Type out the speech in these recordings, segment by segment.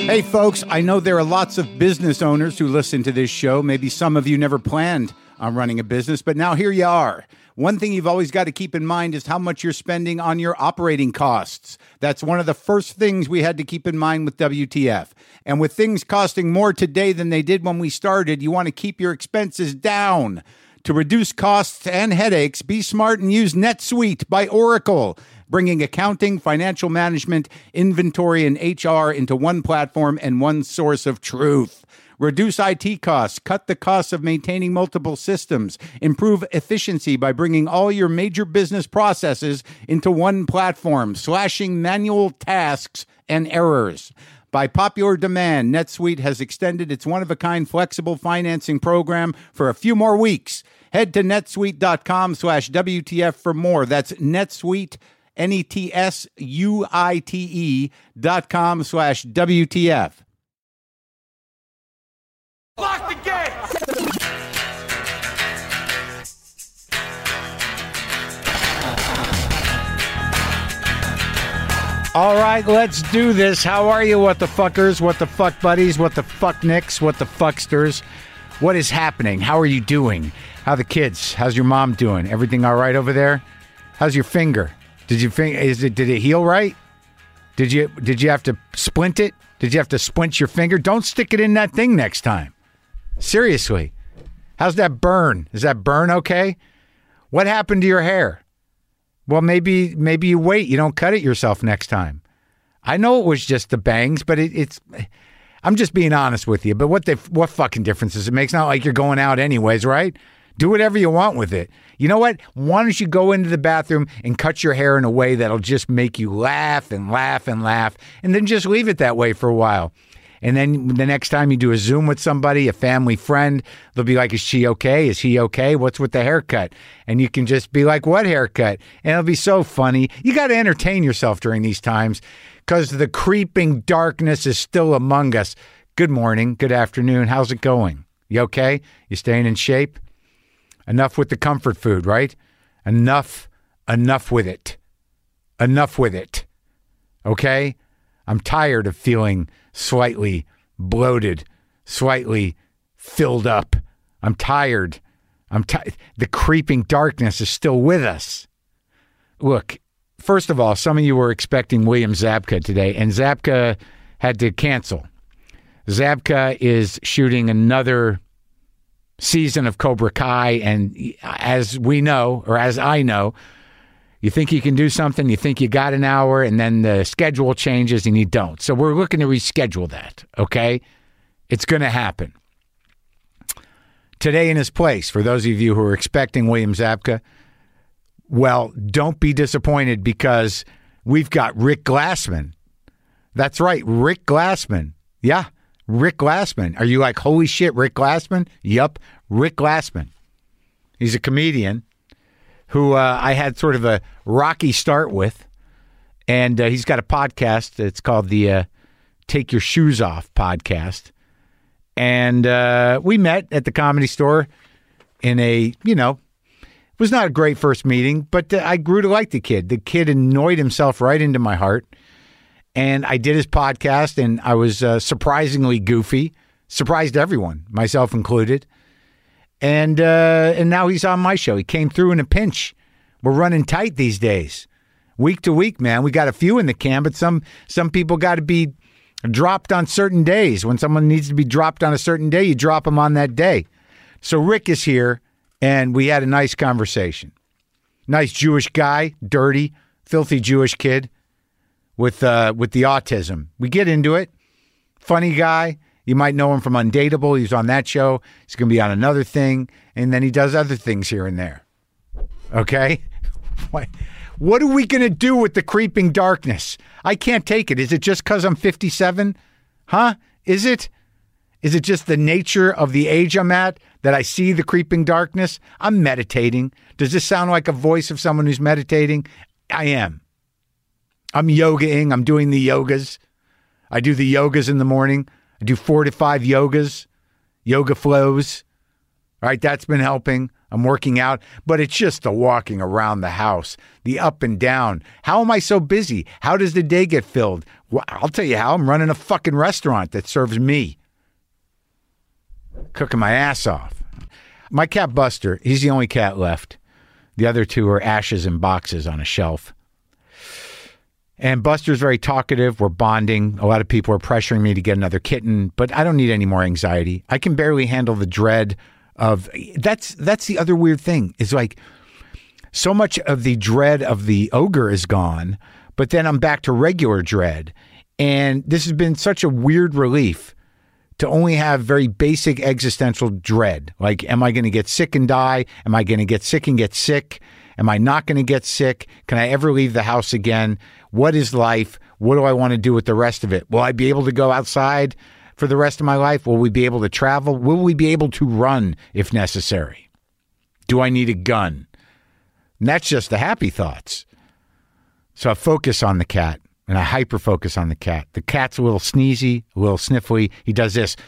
Hey folks, I know there are lots of business owners who listen to this show. Maybe some of you never planned on running a business, but now here you are. One thing you've always got to keep in mind is how much you're spending on your operating costs. That's one of the first things we had to keep in mind with WTF. And with things costing more today than they did when we started, you want to keep your expenses down. To reduce costs and headaches, be smart and use NetSuite by Oracle, bringing accounting, financial management, inventory, and HR into one platform and one source of truth. Reduce IT costs, cut the costs of maintaining multiple systems, improve efficiency by bringing all your major business processes into one platform, slashing manual tasks and errors. By popular demand, NetSuite has extended its one-of-a-kind flexible financing program for a few more weeks. Head to netsuite.com/WTF for more. That's NetSuite, NetSuite.com/WTF. Lock the gate! All right, let's do this. How are you, what the fuckers, what the fuck buddies, what the fuck nicks, what the fucksters? What is happening? How are you doing? How the kids? How's your mom doing? Everything all right over there? How's your finger? Did it heal right? Did you have to splint it? Did you have to splint your finger? Don't stick it in that thing next time. Seriously. How's that burn? Is that burn okay? What happened to your hair? Well, maybe you wait. You don't cut it yourself next time. I know it was just the bangs, but it's... I'm just being honest with you. But what fucking difference does it make? It's not like you're going out anyways, right? Do whatever you want with it. You know what? Why don't you go into the bathroom and cut your hair in a way that'll just make you laugh and laugh and laugh, and then just leave it that way for a while. And then the next time you do a Zoom with somebody, a family friend, they'll be like, is she okay? Is he okay? What's with the haircut? And you can just be like, what haircut? And it'll be so funny. You got to entertain yourself during these times because the creeping darkness is still among us. Good morning. Good afternoon. How's it going? You okay? You staying in shape? Enough with the comfort food, right? Enough with it. Enough with it. Okay? I'm tired of feeling slightly bloated, slightly filled up. I'm tired. The creeping darkness is still with us. Look, first of all, some of you were expecting William Zabka today, and Zabka had to cancel. Zabka is shooting another season of Cobra Kai, and as we know, or as I know, you think you can do something, you think you got an hour, and then the schedule changes and you don't. So we're looking to reschedule that, okay? It's going to happen. Today in his place, for those of you who are expecting William Zabka, well, don't be disappointed because we've got Rick Glassman. That's right, Rick Glassman. Yeah, Rick Glassman. Are you like, holy shit, Rick Glassman? Yup, Rick Glassman. He's a comedian who I had sort of a rocky start with, and he's got a podcast. It's called the Take Your Shoes Off podcast. And we met at the Comedy Store in it was not a great first meeting, but I grew to like the kid. The kid annoyed himself right into my heart. And I did his podcast, and I was surprisingly goofy, surprised everyone, myself included. And now he's on my show. He came through in a pinch. We're running tight these days. Week to week, man. We got a few in the can, but some people got to be dropped on certain days. When someone needs to be dropped on a certain day, you drop them on that day. So Rick is here, and we had a nice conversation. Nice Jewish guy, dirty, filthy Jewish kid with the autism. We get into it. Funny guy. You might know him from Undateable. He's on that show. He's going to be on another thing. And then he does other things here and there. Okay? What are we going to do with the creeping darkness? I can't take it. Is it just because I'm 57? Huh? Is it? Is it just the nature of the age I'm at that I see the creeping darkness? I'm meditating. Does this sound like a voice of someone who's meditating? I am. I'm yogaing. I'm doing the yogas. I do the yogas in the morning. I do 4 to 5 yogas, yoga flows. All right, that's been helping. I'm working out, but it's just the walking around the house, the up and down. How am I so busy? How does the day get filled? Well, I'll tell you how. I'm running a fucking restaurant that serves me. Cooking my ass off. My cat Buster, he's the only cat left. The other two are ashes in boxes on a shelf. And Buster's very talkative. We're bonding. A lot of people are pressuring me to get another kitten, but I don't need any more anxiety. I can barely handle the dread of that's the other weird thing is like so much of the dread of the ogre is gone, but then I'm back to regular dread. And this has been such a weird relief to only have very basic existential dread. Like, am I going to get sick and die? Am I going to get sick and get sick? Am I not going to get sick? Can I ever leave the house again? What is life? What do I want to do with the rest of it? Will I be able to go outside for the rest of my life? Will we be able to travel? Will we be able to run if necessary? Do I need a gun? And that's just the happy thoughts. So I focus on the cat, and I hyper-focus on the cat. The cat's a little sneezy, a little sniffly. He does this.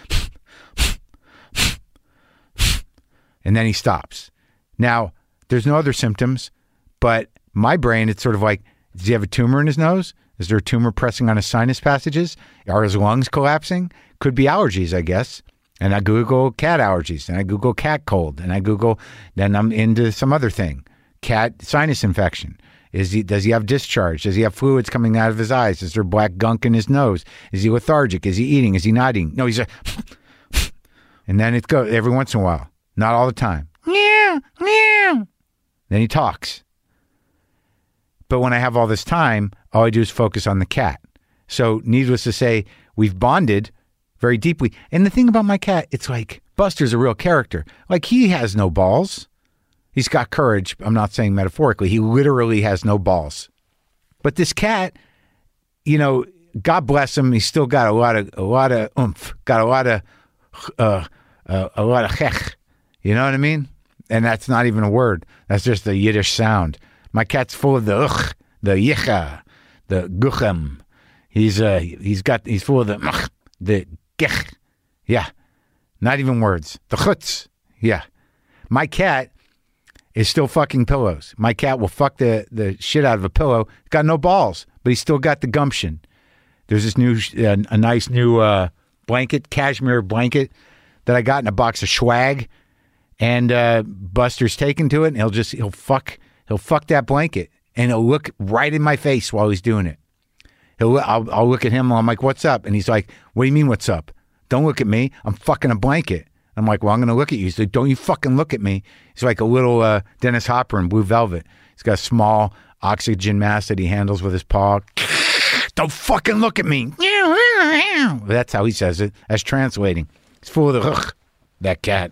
And then he stops. Now, there's no other symptoms, but my brain, it's sort of like, does he have a tumor in his nose? Is there a tumor pressing on his sinus passages? Are his lungs collapsing? Could be allergies, I guess. And I Google cat allergies, and I Google cat cold, and I Google, then I'm into some other thing. Cat sinus infection. Does he have discharge? Does he have fluids coming out of his eyes? Is there black gunk in his nose? Is he lethargic? Is he eating? Is he not eating? No, he's and then it goes every once in a while. Not all the time. Meow, meow. Then he talks. But when I have all this time, all I do is focus on the cat. So needless to say, we've bonded very deeply. And the thing about my cat, it's like Buster's a real character. Like, he has no balls. He's got courage. I'm not saying metaphorically. He literally has no balls. But this cat, you know, God bless him. He's still got a lot of oomph. Got a lot of hech. You know what I mean? And that's not even a word. That's just a Yiddish sound. My cat's full of the ugh, the yicha, the guchem. He's full of the gech. Yeah. Not even words. The chutz. Yeah. My cat is still fucking pillows. My cat will fuck the shit out of a pillow. Got no balls, but he's still got the gumption. There's this new, a nice new blanket, cashmere blanket that I got in a box of swag. And Buster's taken to it, and he'll fuck that blanket, and he'll look right in my face while he's doing it. I'll look at him, and I'm like, "What's up?" And he's like, "What do you mean, what's up? Don't look at me. I'm fucking a blanket." I'm like, "Well, I'm going to look at you." He's like, "Don't you fucking look at me." He's like a little Dennis Hopper in Blue Velvet. He's got a small oxygen mask that he handles with his paw. Don't fucking look at me. That's how he says it. That's translating. He's full of the that cat.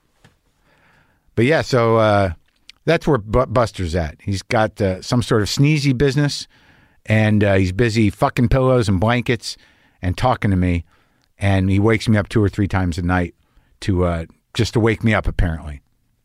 But yeah, so that's where Buster's at. He's got some sort of sneezy business, and he's busy fucking pillows and blankets and talking to me. And he wakes me up 2 or 3 times a night to just to wake me up, apparently.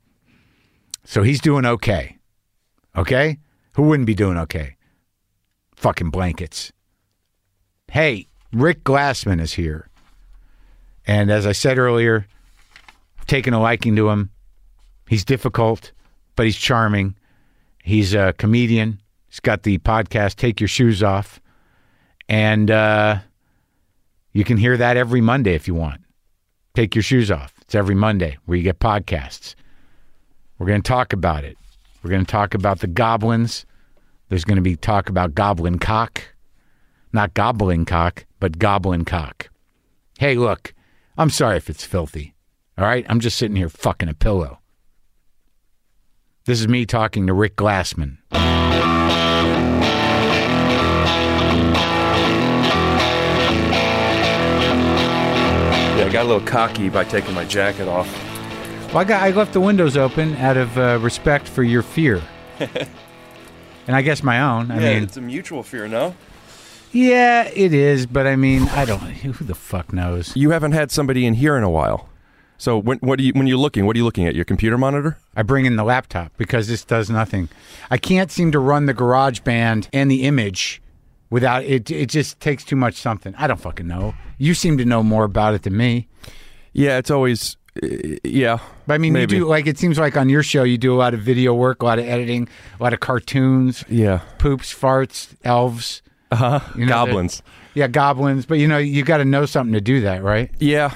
So he's doing okay. Okay? Who wouldn't be doing okay? Fucking blankets. Hey, Rick Glassman is here. And as I said earlier, I've taken a liking to him. He's difficult, but he's charming. He's a comedian. He's got the podcast, Take Your Shoes Off. And you can hear that every Monday if you want. Take Your Shoes Off. It's every Monday where you get podcasts. We're going to talk about it. We're going to talk about the goblins. There's going to be talk about goblin cock. Not gobbling cock, but goblin cock. Hey, look, I'm sorry if it's filthy. All right? I'm just sitting here fucking a pillow. This is me talking to Rick Glassman. Yeah, I got a little cocky by taking my jacket off. Well, I left the windows open out of respect for your fear. And I guess my own. I mean, it's a mutual fear, no? Yeah, it is. But I mean, I don't. Who the fuck knows? You haven't had somebody in here in a while. So when you're looking, what are you looking at? Your computer monitor? I bring in the laptop because this does nothing. I can't seem to run the GarageBand and the image without it. It just takes too much something. I don't fucking know. You seem to know more about it than me. Yeah, it's always Yeah. But I mean, maybe. you do, like, it seems like on your show you do a lot of video work, a lot of editing, a lot of cartoons, Yeah. poops, farts, elves. You know, Goblins. Yeah, goblins. But, you got to know something to do that, right? Yeah.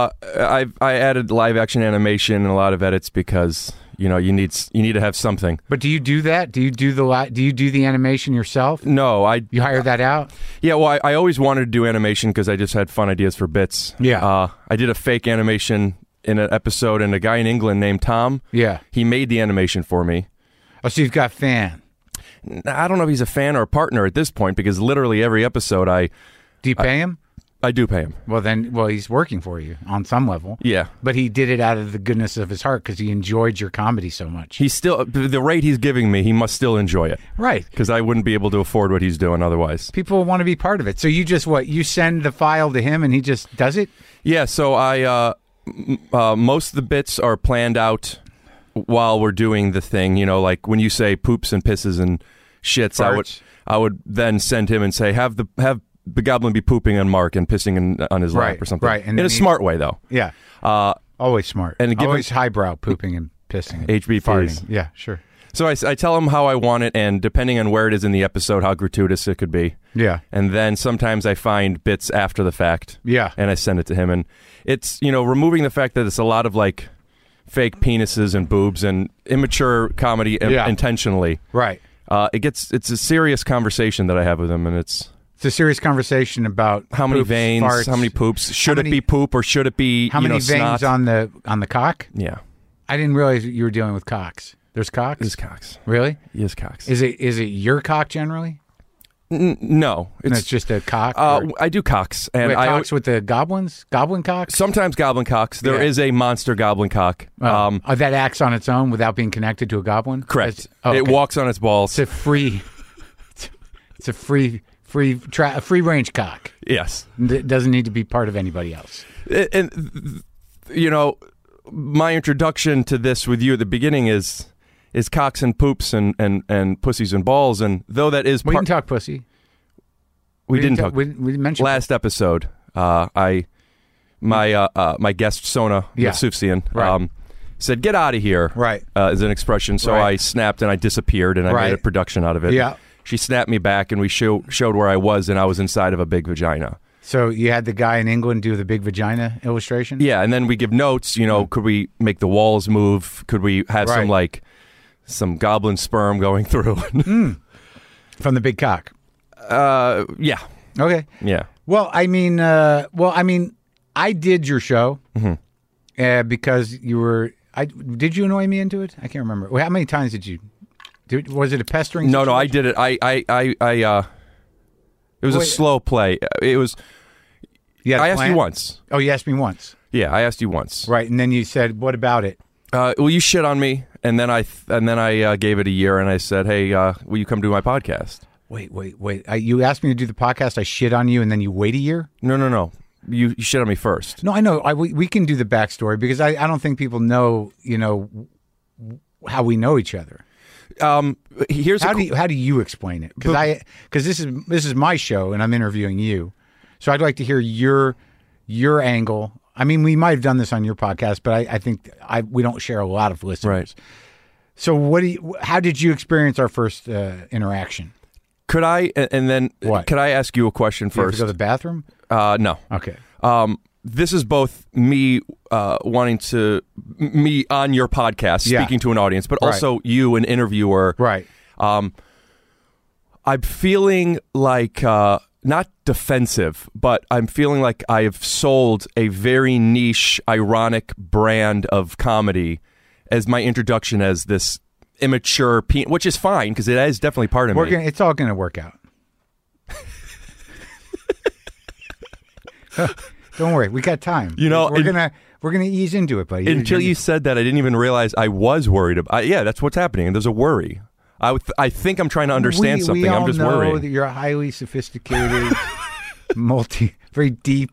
I added live action animation and a lot of edits because, you need to have something. But do you do that? Do you do the animation yourself? No, You hire that out? Yeah, well, I always wanted to do animation because I just had fun ideas for bits. Yeah. I did a fake animation in an episode, and a guy in England named Tom, Yeah. he made the animation for me. Oh, so you've got fan. I don't know if he's a fan or a partner at this point because literally every episode Do you pay him? I do pay him. Well, he's working for you on some level. Yeah. But he did it out of the goodness of his heart because he enjoyed your comedy so much. He's still, the rate he's giving me, he must still enjoy it. Right. Because I wouldn't be able to afford what he's doing otherwise. People want to be part of it. So you just, you send the file to him and he just does it? Yeah, so most of the bits are planned out while we're doing the thing. Like when you say poops and pisses and shits, Farts. I would then send him and say, have the goblin be pooping on Mark and pissing on his lap Right, or something. right. And in a smart way, though. Yeah. Always smart. and give him- Always highbrow pooping and pissing. and HB, farting. please. Yeah, sure. So I tell him how I want it, and depending on where it is in the episode, how gratuitous it could be. Yeah. And then sometimes I find bits after the fact. Yeah. And I send it to him. And it's, removing the fact that it's a lot of, like, fake penises and boobs and immature comedy Yeah. intentionally. Right. It's a serious conversation that I have with him, and it's a serious conversation about how many poops, veins, farts. how many poops, should many- it be poop or should it be How many snot? veins on the cock? Yeah, I didn't realize you were dealing with cocks. There's cocks? his cocks. Really? His cocks. Is it your cock generally? No, And it's it's just a cock? or- I do cocks, and Wait, I cocks with the goblins? Goblin cocks? sometimes goblin cocks. There is Yeah. a monster goblin cock. That acts on its own without being connected to a goblin? Correct. That's- oh, It okay. walks on its balls. It's a free. It's a free range cock. Yes, It doesn't need to be part of anybody else. and my introduction to this with you at the beginning is cocks and poops and pussies and balls, and though that is We part, didn't talk pussy. we didn't talk We didn't mention last episode. My guest Sona Yeah. Yusufzian, Right. said "get out of here." Right. Is an expression. So Right. I snapped and I disappeared, and I Right. made a production out of it. Yeah. She snapped me back, and we showed where I was, and I was inside of a big vagina. So you had the guy in England do the big vagina illustration? Yeah, and then we give notes. Could we make the walls move? Could we have Right. some goblin sperm going through? From the big cock. Yeah, Okay. yeah. Well, I mean, I did your show because you were. Did you annoy me into it? I can't remember. How many times did you? Was it a pestering? No, I situation? did it. It was a Wait. slow play. It was. You had a I asked plan? you once. Oh, you asked me once, Yeah, I asked you once. right? And then you said, "What about it?" Well, you shit on me, and then I gave it a year, and I said, "Hey, will you come do my podcast?" Wait. You asked me to do the podcast. I shit on you, and then you wait a year. No. You shit on me first. No, I know. We can do the backstory because I don't think people know. How we know each other. Here's How do you explain it? Because this is my show and I'm interviewing you, so I'd like to hear your angle. I mean, we might have done this on your podcast, but I think we don't share a lot of listeners. Right. So how did you experience our first interaction? Could I and then What? could I ask you a question Do you have first? to go to the bathroom? No. Okay. This is both me wanting to me on your podcast Yeah. speaking to an audience, but Right. also you, an interviewer. Right. I'm feeling like not defensive, but I'm feeling like I have sold a very niche, ironic brand of comedy as my introduction as this immature, which is fine because it is definitely part of me. It's all going to work out. Don't worry, we got time. We're gonna ease into it, buddy. Until you said that, I didn't even realize I was worried about. Yeah, that's what's happening. There's a worry. I think I'm trying to understand something. We all I'm just know worried. that you're a highly sophisticated, very deep,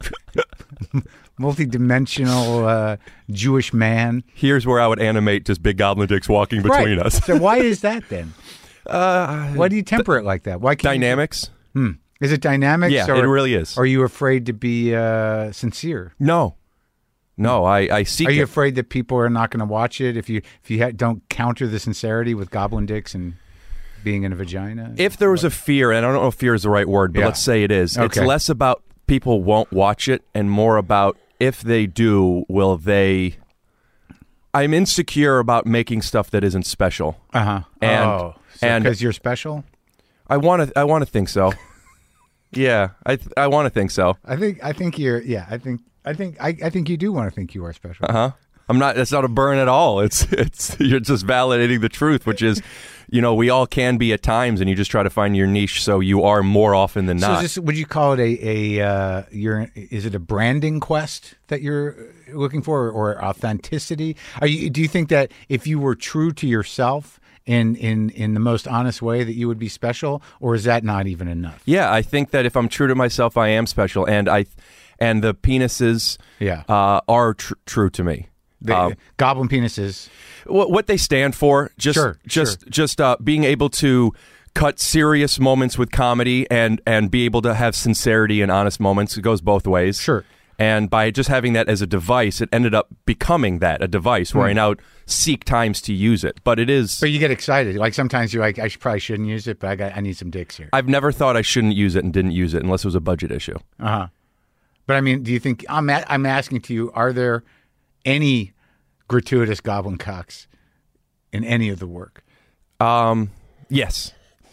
multi-dimensional Jewish man. Here's where I would animate just big goblin dicks walking between Right. us. So why is that then? Why do you temper it like that? Why can't Dynamics? Is it dynamics? Yeah, or, it really is. Or are you afraid to be sincere? No. No, I seek Are you it. afraid that people are not going to watch it if you don't counter the sincerity with goblin dicks and being in a vagina? If there was a fear, and I don't know if fear is the right word, but Yeah. let's say it is. It's Okay. less about people won't watch it and more about if they do, will they... I'm insecure about making stuff that isn't special. And And- because you're special. I want to think so. Yeah, I want to think so. I think you're. Yeah, I think you do want to think you are special. I'm not. That's not a burn at all. It's you're just validating the truth, which is, we all can be at times, and you just try to find your niche. So you are more often than So not. is this, would you call it is it a branding quest that you're looking for, or authenticity? Do you think that if you were true to yourself in the most honest way, that you would be special, or is that not even enough? Yeah, I think that if I'm true to myself, I am special, and the penises are true to me. The goblin penises. What they stand for, just being able to cut serious moments with comedy and be able to have sincerity and honest moments. It goes both ways. Sure. And by just having that as a device, it ended up becoming a device where I now seek times to use it. But it is. But you get excited. Like sometimes you're like, probably shouldn't use it, but I need some dicks here. I've never thought I shouldn't use it and didn't use it unless it was a budget issue. But I mean, do you think I'm asking to you? Are there any gratuitous goblin cocks in any of the work? Yes.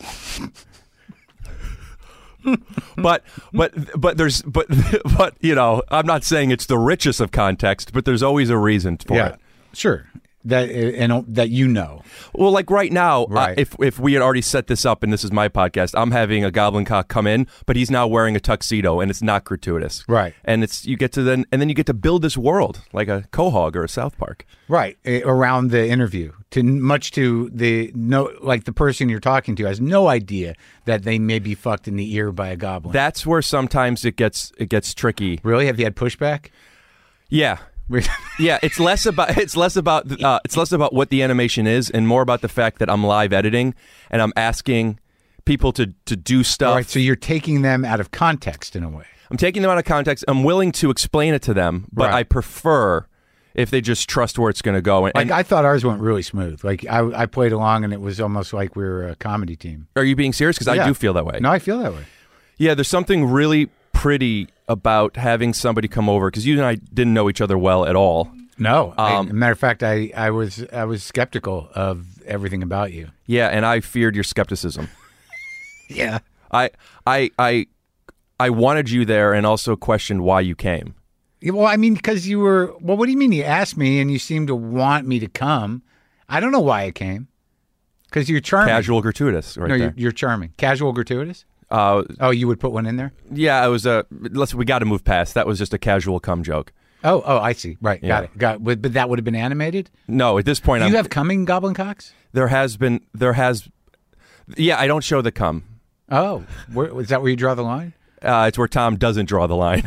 but I'm not saying it's the richest of context, but there's always a reason for it. Sure. That you know. Well, like right now, Right. If we had already set this up and this is my podcast, I'm having a goblin cock come in, but he's now wearing a tuxedo and it's not gratuitous. Right. And you get to build this world like a Quahog or a South Park. Right. Around the interview. The person you're talking to has no idea that they may be fucked in the ear by a goblin. That's where sometimes it gets tricky. Really? Have you had pushback? Yeah. Yeah, it's less about what the animation is and more about the fact that I'm live editing and I'm asking people to do stuff. All right, so you're taking them out of context in a way. I'm taking them out of context. I'm willing to explain it to them, but Right. I prefer if they just trust where it's going to go. And I thought ours went really smooth. Like I played along and it was almost like we were a comedy team. are you being serious? Because Yeah. I do feel that way. No, I feel that way. Yeah, there's something really pretty about having somebody come over because you and I didn't know each other well at all. No, matter of fact, I was skeptical of everything about you. Yeah, and I feared your skepticism. Yeah. I wanted you there and also questioned why you came. Well, I mean, because you were. Well, what do you mean? You asked me, and you seemed to want me to come. I don't know why I came. Because you're charming. Casual gratuitous, right No, there. you're charming. Casual gratuitous. Oh, you would put one in there. Yeah, it was we got to move past. That was just a casual cum joke. Oh, I see. Right, Yeah. got it. But that would have been animated. No, at this point, Do you have coming goblin cocks? there has. Yeah, I don't show the cum. Oh, is that where you draw the line? It's where Tom doesn't draw the line.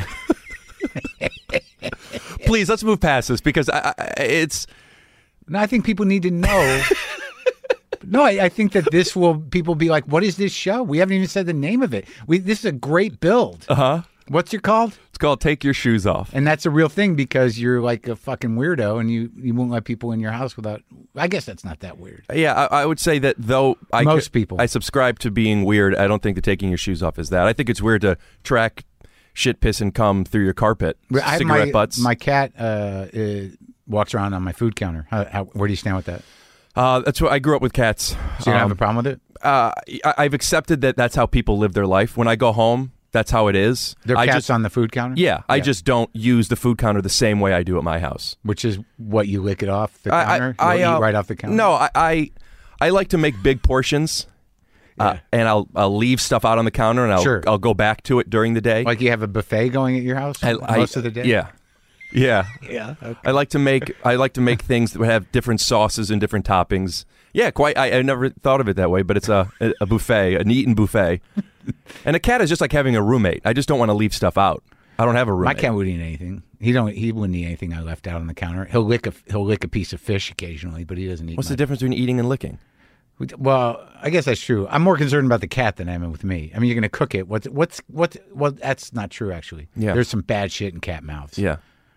Please, let's move past this because it's. No, I think people need to know. No, I think that people be like, what is this show? We haven't even said the name of it. This is a great build. What's it called? It's called Take Your Shoes Off. And that's a real thing because you're like a fucking weirdo and you won't let people in your house without. I guess that's not that weird. Yeah, I would say that though Most people. I subscribe to being weird. I don't think that taking your shoes off is that. I think it's weird to track shit, piss, and cum through your carpet. Cigarette butts. My cat walks around on my food counter. Where do you stand with that? That's what I grew up with cats. So you don't have a problem with it? I've accepted that that's how people live their life. When I go home, that's how it is. There are cats on the food counter? Yeah, I just don't use the food counter the same way I do at my house. Which is what, you lick it off the counter? I Eat right off the counter? No, I like to make big portions. And I'll leave stuff out on the counter, and I'll go back to it during the day. Like you have a buffet going at your house most of the day? Yeah. Yeah. Okay. I like to make things that have different sauces and different toppings. Yeah, quite. I never thought of it that way, but it's a buffet, an eaten buffet. And a cat is just like having a roommate. I just don't want to leave stuff out. I don't have a roommate. My cat wouldn't eat anything. He wouldn't eat anything I left out on the counter. He'll lick a piece of fish occasionally, but he doesn't eat. What's the difference between eating and licking? Well, I guess that's true. I'm more concerned about the cat than I am with me. I mean, you're going to cook it. Well, that's not true actually. Yeah. There's some bad shit in cat mouths. Yeah.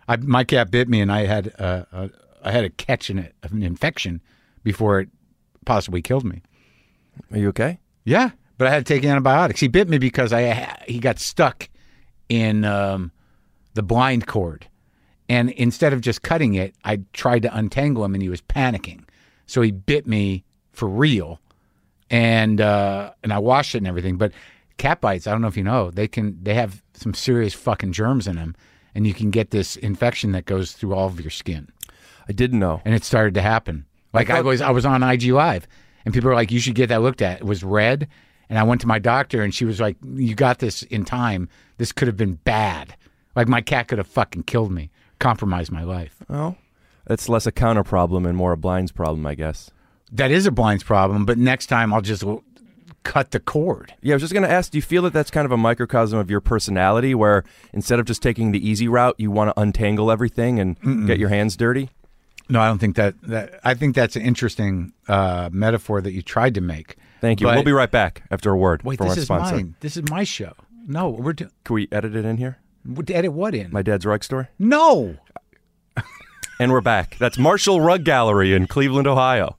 My cat bit me, and I had to catch an infection before it possibly killed me. Are you okay? Yeah, but I had to take antibiotics. He bit me because he got stuck in the blind cord, and instead of just cutting it, I tried to untangle him, and he was panicking. So he bit me for real, and I washed it and everything. But cat bites, I don't know if you know, they have some serious fucking germs in them, and you can get this infection that goes through all of your skin. I didn't know. And it started to happen. Like I was on IG Live, and people were like, "You should get that looked at." It was red, and I went to my doctor, and she was like, "You got this in time. This could have been bad. Like my cat could have fucking killed me, compromised my life." Oh, it's less a counter problem and more a blinds problem, I guess. That is a blinds problem, but next time I'll just cut the cord. Yeah, I was just going to ask, do you feel that that's kind of a microcosm of your personality where instead of just taking the easy route, you want to untangle everything and get your hands dirty? No, I don't think that I think that's an interesting metaphor that you tried to make. Thank you. But, we'll be right back after a word wait, from our this is sponsor. mine. This is my show. No, we're doing. Can we edit it in here? Edit what in? My dad's rug store? No. And we're back. That's Marshall Rug Gallery in Cleveland, Ohio.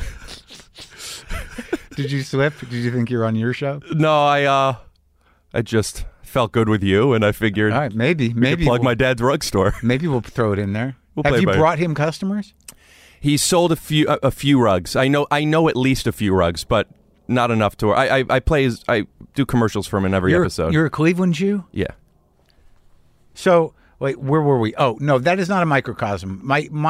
Did you slip? Did you think you were on your show? No, I just felt good with you, and I figured All right, maybe plug my dad's rug store. Maybe we'll throw it in there. We'll Have play you by ear. brought him customers? He sold a few rugs. I know at least a few rugs, but not enough to. I do commercials for him in every episode. You're a Cleveland Jew? Yeah. So, wait, where were we? Oh, no, that is not a microcosm.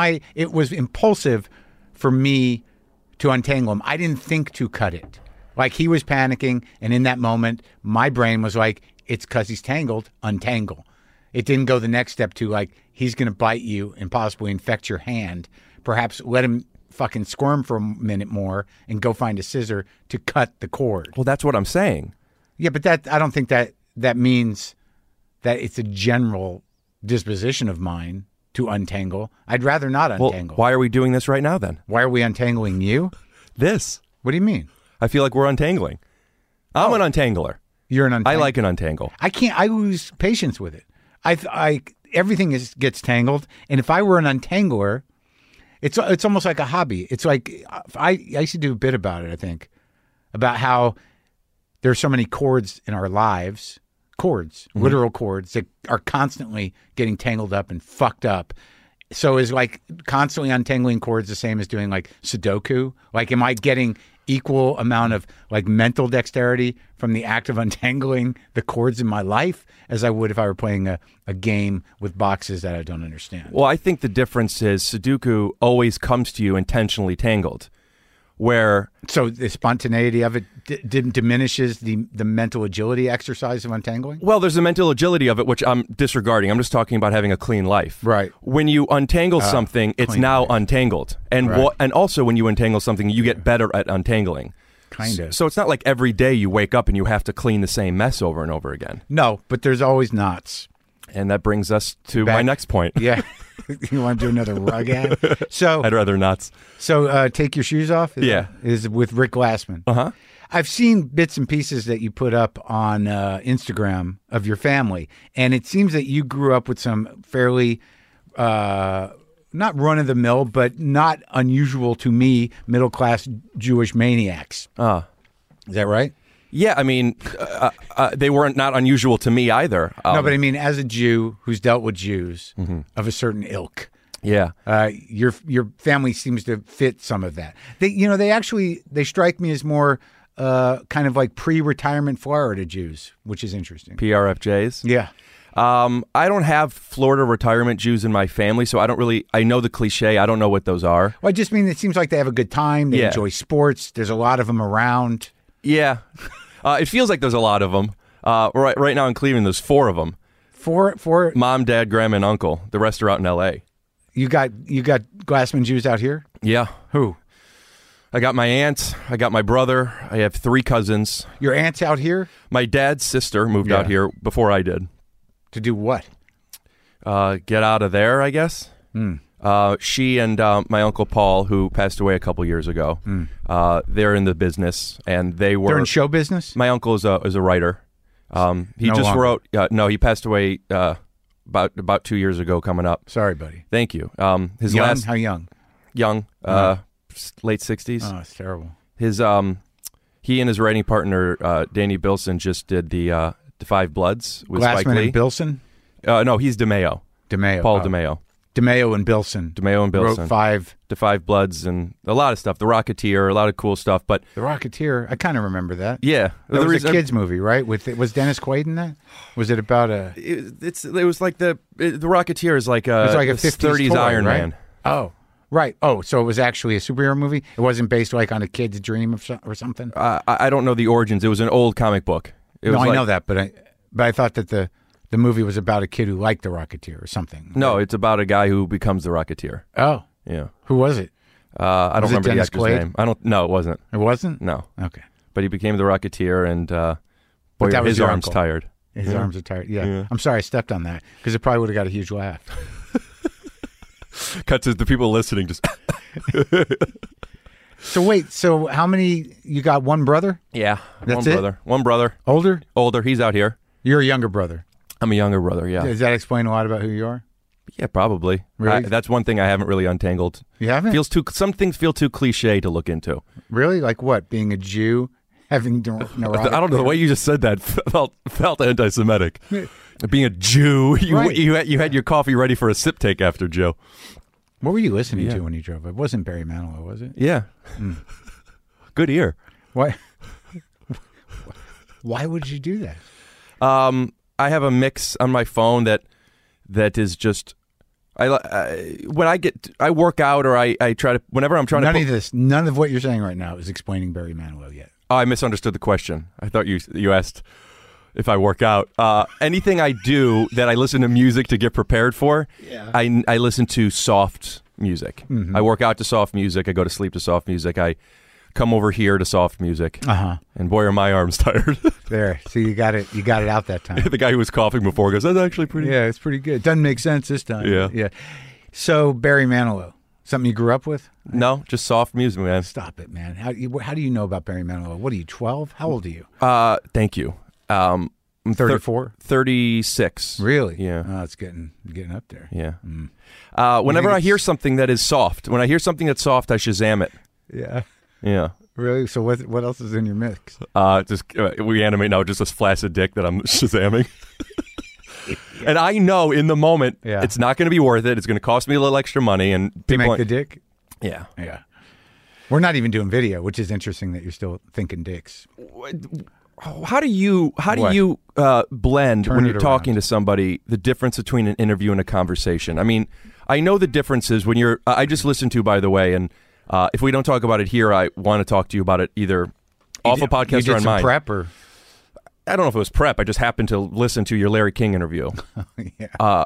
It was impulsive for me to untangle him. I didn't think to cut it. Like he was panicking, and in that moment, my brain was like, it's because he's tangled, untangle. It didn't go the next step to like, he's going to bite you and possibly infect your hand. Perhaps let him fucking squirm for a minute more and go find a scissor to cut the cord. Well, that's what I'm saying. Yeah, but I don't think that means that it's a general disposition of mine to untangle. I'd rather not untangle. Well, why are we doing this right now then? Why are we untangling you? This. What do you mean? I feel like we're untangling. I'm an untangler. You're an untangler. I like an untangle. I lose patience with it. Everything gets tangled, and if I were an untangler, it's almost like a hobby. It's like I used to do a bit about it, I think, about how there's so many cords in our lives, literal cords that are constantly getting tangled up and fucked up. So is like constantly untangling cords the same as doing like Sudoku? Like, am I getting equal amount of like mental dexterity from the act of untangling the cords in my life as I would if I were playing a game with boxes that I don't understand? Well, I think the difference is Sudoku always comes to you intentionally tangled, where... So the spontaneity of it diminishes the mental agility exercise of untangling? Well, there's a mental agility of it, which I'm disregarding. I'm just talking about having a clean life. Right. When you untangle something, it's now untangled. And Right. and also when you untangle something, you get better at untangling. Kind of. So it's not like every day you wake up and you have to clean the same mess over and over again. No, but there's always knots. And that brings us to my next point. Yeah. You want to do another rug ad? So I'd rather not. So take your shoes off? Is with Rick Glassman. Uh-huh. I've seen bits and pieces that you put up on Instagram of your family, and it seems that you grew up with some fairly, not run-of-the-mill, but not unusual to me, middle-class Jewish maniacs. Is that right? Yeah, I mean, they weren't not unusual to me either. No, but I mean, as a Jew who's dealt with Jews of a certain ilk, yeah, your family seems to fit some of that. They strike me as more kind of like pre-retirement Florida Jews, which is interesting. PRFJs. Yeah. I don't have Florida retirement Jews in my family, so I know the cliche. I don't know what those are. Well, I just mean it seems like they have a good time. They Yeah. enjoy sports. There's a lot of them around. Yeah, it feels like there's a lot of them. Right now in Cleveland, there's 4 of them. For Mom, Dad, Grandma, and Uncle. The rest are out in L.A. You got Glassman Jews out here? Yeah. Who? I got my aunt. I got my brother. I have 3 cousins. Your aunt's out here? My dad's sister moved out here before I did. To do what? Get out of there, I guess. She and my Uncle Paul, who passed away a couple years ago, they're in the business, and they're in show business? My uncle is a writer. He No just longer. wrote. No, he passed away about 2 years ago coming up. Sorry, buddy. Thank you. His Young? last How young? young, late 60s. Oh, it's terrible. His he and his writing partner Danny Bilson just did the Five Bloods with Spike Glassman Lee. and Bilson? No, he's DeMeo. DeMeo. Paul oh. DeMeo. DeMeo and Bilson. DeMeo and Bilson. Wrote The Five Bloods and a lot of stuff. The Rocketeer, a lot of cool stuff. But The Rocketeer. I kind of remember that. yeah, That was a kids movie, right? Was Dennis Quaid in that? Was it about a? It was like the Rocketeer is like It was like a 30s toy, Iron right? Man. Oh, right. Oh, so it was actually a superhero movie. It wasn't based like on a kid's dream or something. I don't know the origins. It was an old comic book. I know that, but I thought that the movie was about a kid who liked the Rocketeer or something. No, it's about a guy who becomes the Rocketeer. Oh, Yeah. who was it? I don't Was it remember the Dennis actor's Quaid? name. I don't. No, it wasn't. It wasn't. No, Okay. but he became the Rocketeer, and boy, that was his your arms uncle. tired. His arms are tired. Yeah. Yeah. I'm sorry I stepped on that because it probably would have got a huge laugh. Cut to the people listening. Just So wait. So how many? You got one brother? yeah, That's one it? brother. One brother. Older? Older. He's out here. You're a younger brother. I'm a younger brother. Yeah. Does that explain a lot about who you are? Yeah, probably. Really? That's one thing I haven't really untangled. You haven't? Some things feel too cliche to look into. Really? Like what? Being a Jew, having neurotic. I don't know. The way you just said that felt anti-Semitic. Being a Jew, Right. you had your coffee ready for a sip take after Joe. What were you listening Yeah. to when you drove? It wasn't Barry Manilow, was it? Yeah. Good ear. Why? Why would you do that? I have a mix on my phone that is just when I work out or I try to whenever I'm trying to None of what you're saying right now is explaining Barry Manilow yet. Oh, I misunderstood the question. I thought you asked if I work out. Anything I do that I listen to music to get prepared for, Yeah. I listen to soft music. Mm-hmm. I work out to soft music. I go to sleep to soft music. I come over here to soft music. Uh-huh. And boy, are my arms tired. There. So you got it. You got it out that time. The guy who was coughing before goes, that's actually pretty. Yeah, it's pretty good. Doesn't make sense this time. Yeah. Yeah. So Barry Manilow, something you grew up with? No, just soft music, man. Stop it, man. How do you know about Barry Manilow? What are you, 12? How old are you? Thank you. I'm 34? 36. Really? Yeah. Oh, it's getting up there. Yeah. Mm. Whenever think I hear something that is soft, when I hear something that's soft, I Shazam it. Yeah. Yeah. Really? So what else is in your mix? We animate now just this flaccid dick that I'm Shazamming. And I know in the moment Yeah. it's not going to be worth it. It's going to cost me a little extra money. And To people make the dick? yeah. Yeah. We're not even doing video, which is interesting that you're still thinking dicks. How do you blend Turn when it you're talking around. to somebody the difference between an interview and a conversation? I mean, I know the differences when you're. I just listened to, by the way, and if we don't talk about it here, I want to talk to you about it either off a podcast you or did on some mine. prep or I don't know if it was prep. I just happened to listen to your Larry King interview, yeah.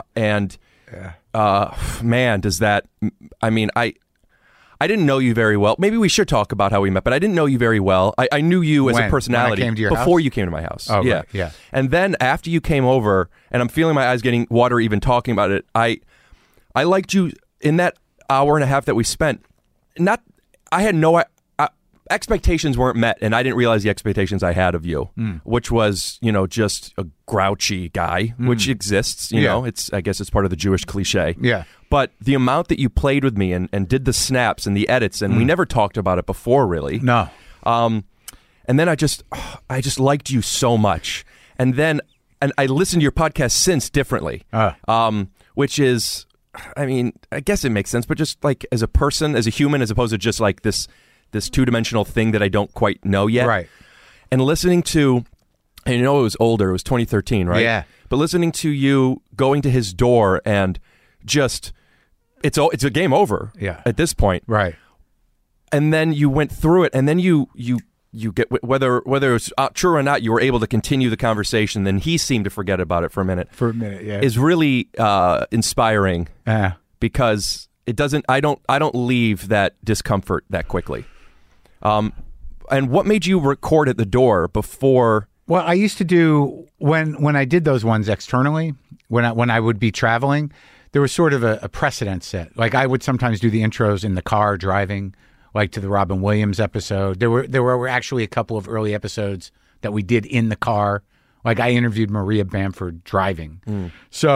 man, does that? I mean, I didn't know you very well. Maybe we should talk about how we met, but I didn't know you very well. I knew you as When? a personality When I came to your before house? you came to my house. Oh, yeah, right, yeah. And then after you came over, and I'm feeling my eyes getting water even talking about it. I liked you in that hour and a half that we spent. I had no expectations weren't met, and I didn't realize the expectations I had of you, which was, just a grouchy guy, which exists. You Yeah. know, I guess it's part of the Jewish cliche. Yeah. But the amount that you played with me and did the snaps and the edits, and we never talked about it before, really. No. And then I just liked you so much, and I listened to your podcast since differently, which is, I mean, I guess it makes sense, but just like as a person, as a human, as opposed to just like this two-dimensional thing that I don't quite know yet. Right. And listening to, and it was older, it was 2013, right? Yeah. But listening to you going to his door and just, it's a game over. Yeah. At this point. Right. And then you went through it, and then you get, whether it's true or not, you were able to continue the conversation. Then he seemed to forget about it for a minute. Yeah. Is really inspiring Yeah. because it doesn't. I don't leave that discomfort that quickly. And what made you record at the door before? Well, I used to do when I did those ones externally, when I would be traveling, there was sort of a precedent set. Like I would sometimes do the intros in the car driving, like to the Robin Williams episode. There were actually a couple of early episodes that we did in the car. Like I interviewed Maria Bamford driving. So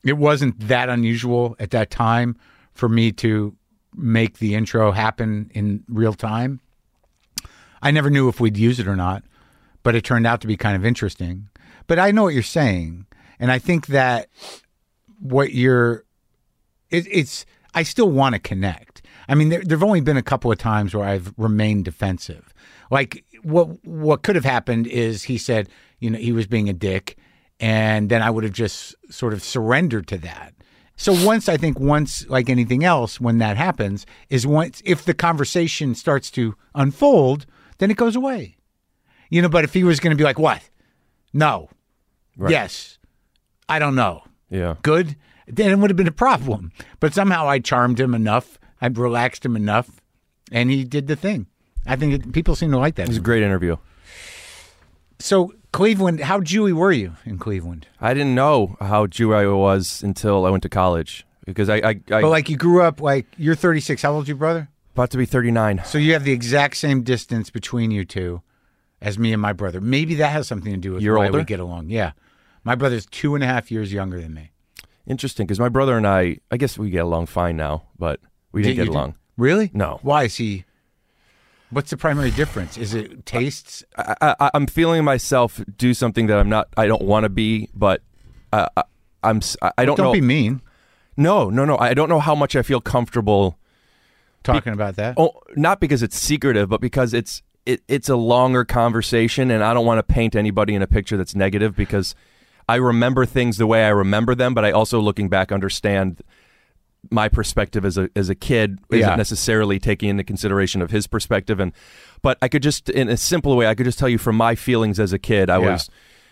it wasn't that unusual at that time for me to make the intro happen in real time. I never knew if we'd use it or not, but it turned out to be kind of interesting. But I know what you're saying, and I think that what you're, I still want to connect. I mean, there've only been a couple of times where I've remained defensive. Like what could have happened is he said, he was being a dick, and then I would have just sort of surrendered to that. So once, like anything else, when that happens, is if the conversation starts to unfold, then it goes away. But if he was going to be like, what? No. Right. Yes. I don't know. Yeah. Good. Then it would have been a problem. But somehow I charmed him enough. I relaxed him enough, and he did the thing. I think people seem to like that. It was a great interview. So Cleveland, how Jewy were you in Cleveland? I didn't know how Jewy I was until I went to college because I But like you grew up, like you're 36. How old is your brother? About to be 39. So you have the exact same distance between you two as me and my brother. Maybe that has something to do with You're why older? we get along. Yeah. My brother's 2.5 years younger than me. Interesting, because my brother and I guess we get along fine now, but we didn't get along. Really? No. Why is he? What's the primary difference? Is it tastes? I'm feeling myself do something that I don't want to be, but I don't know. Don't be mean. No. I don't know how much I feel comfortable talking about that. Oh, not because it's secretive, but because it's a longer conversation, and I don't want to paint anybody in a picture that's negative because I remember things the way I remember them, but I also, looking back, understand my perspective as a kid isn't necessarily taking into consideration of his perspective. But I could just, in a simple way, I could just tell you from my feelings as a kid, I was,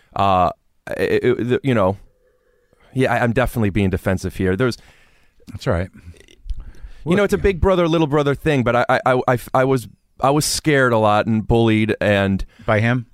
I'm definitely being defensive here. That's all right. It's a big brother, little brother thing, but I was scared a lot and bullied, and by him.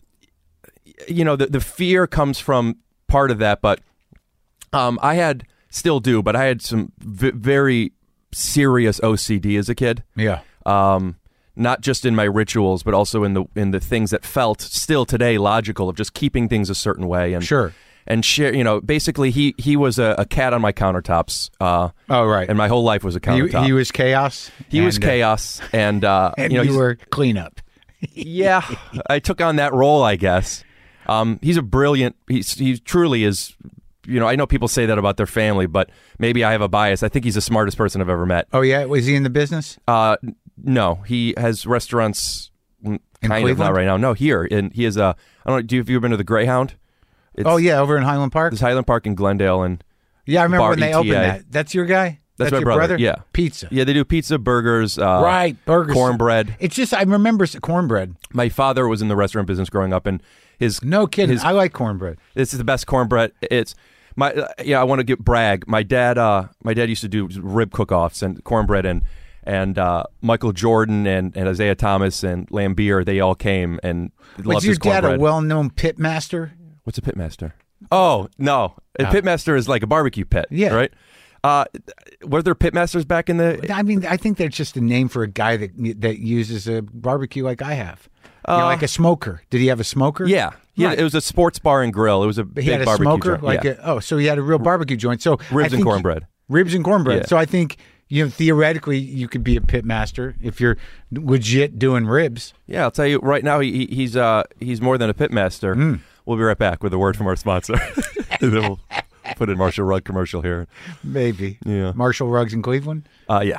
The fear comes from part of that, but I had some very serious OCD as a kid. Yeah. Not just in my rituals, but also in the things that felt still today logical, of just keeping things a certain way. And sure. And share, basically he was a cat on my countertops. Oh, right. And my whole life was a countertop. He was chaos. He was chaos, and and you were cleanup. Yeah, I took on that role, I guess. He's a brilliant. He truly is. I know people say that about their family, but maybe I have a bias. I think he's the smartest person I've ever met. Oh yeah, was he in the business? No, he has restaurants. In kind Cleveland? of not right now. No, here, and he has a. I don't know. Have you ever been to the Greyhound? Over in Highland Park. There's Highland Park in Glendale, and yeah, I remember Bar when they ETA. opened that. That's your guy. That's my your brother. Yeah, pizza. Yeah, they do pizza, burgers. Right, burgers, cornbread. It's just I remember cornbread. My father was in the restaurant business growing up, and no kidding. I like cornbread. This is the best cornbread. It's my I want to brag. My dad used to do rib cook-offs and cornbread, and Michael Jordan and Isaiah Thomas and Lambier, they all came and loved his cornbread. Was your dad a well-known pit master? What's a pit master? Oh no, a pit master is like a barbecue pit. Yeah, right. Were there pit masters back in the? I mean, I think that's just a name for a guy that uses a barbecue like I have. Like a smoker. Did he have a smoker? Yeah. Right. It was a sports bar and grill. It was a he big had a barbecue smoker, joint. So he had a real barbecue joint. So ribs and cornbread. Ribs and cornbread. Yeah. So I think theoretically you could be a pit master if you're legit doing ribs. Yeah, I'll tell you right now, he's more than a pit master. We'll be right back with a word from our sponsor. And then we'll put in Marshall Rug commercial here. Maybe. Yeah. Marshall Rugs in Cleveland? Yeah.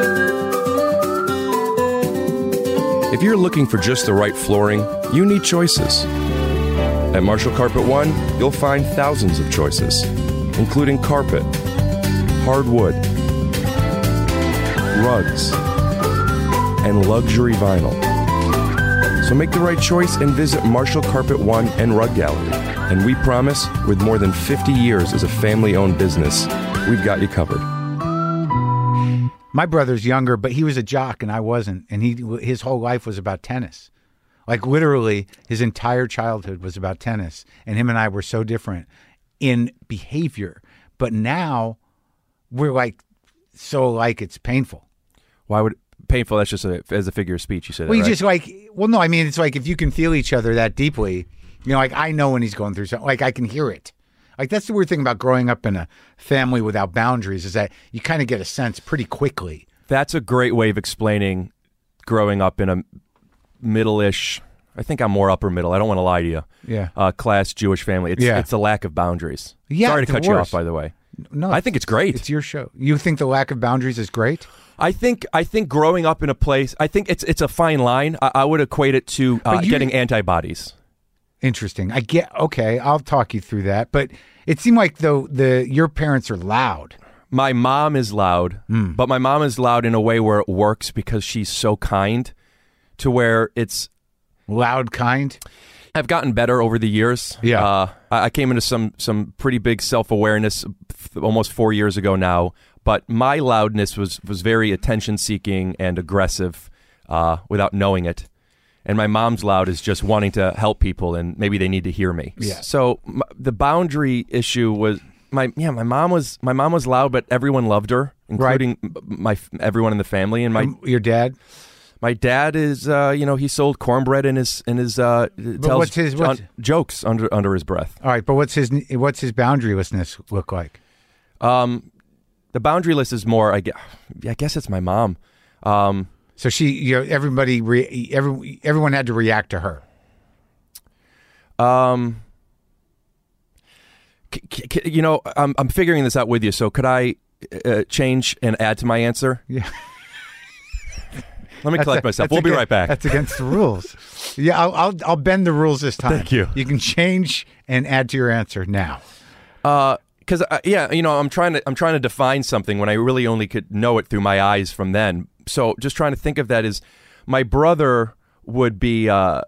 If you're looking for just the right flooring, you need choices. At Marshall Carpet One, you'll find thousands of choices, including carpet, hardwood, rugs, and luxury vinyl. So make the right choice and visit Marshall Carpet One and Rug Gallery. And we promise, with more than 50 years as a family-owned business, we've got you covered. My brother's younger, but he was a jock and I wasn't. And his whole life was about tennis. Like literally his entire childhood was about tennis. And him and I were so different in behavior. But now we're it's painful. Why would painful? That's just as a figure of speech. You said. Well, that, right? no, I mean, it's like if you can feel each other that deeply, like I know when he's going through something, like I can hear it. Like, that's the weird thing about growing up in a family without boundaries is that you kind of get a sense pretty quickly. That's a great way of explaining growing up in a middle-ish, I think I'm more upper middle, I don't want to lie to you, class Jewish family. It's a lack of boundaries. Yeah, Sorry to cut you off, worst. by the way. No, I think it's great. It's your show. You think the lack of boundaries is great? I think growing up in a place, I think it's a fine line. I would equate it to getting antibodies. Interesting. Okay, I'll talk you through that. But it seemed like, though, your parents are loud. My mom is loud, but my mom is loud in a way where it works because she's so kind to where it's... Loud kind? I've gotten better over the years. Yeah. I came into some pretty big self-awareness almost 4 years ago now, but my loudness was very attention-seeking and aggressive without knowing it. And my mom's loud is just wanting to help people, and maybe they need to hear me. Yeah. So the boundary issue was... My mom was loud, but everyone loved her, including everyone in the family. And your dad? My dad is he sold cornbread in his tells jokes under his breath. All right, but what's his boundarylessness look like? The boundaryless is more. I guess it's my mom. So she, everyone had to react to her. I'm figuring this out with you. So could I change and add to my answer? Yeah. Let me collect myself. We'll be right back. That's against the rules. Yeah, I'll bend the rules this time. Thank you. You can change and add to your answer now. Because I'm trying to define something when I really only could know it through my eyes from then. So just trying to think of that is my brother would be. I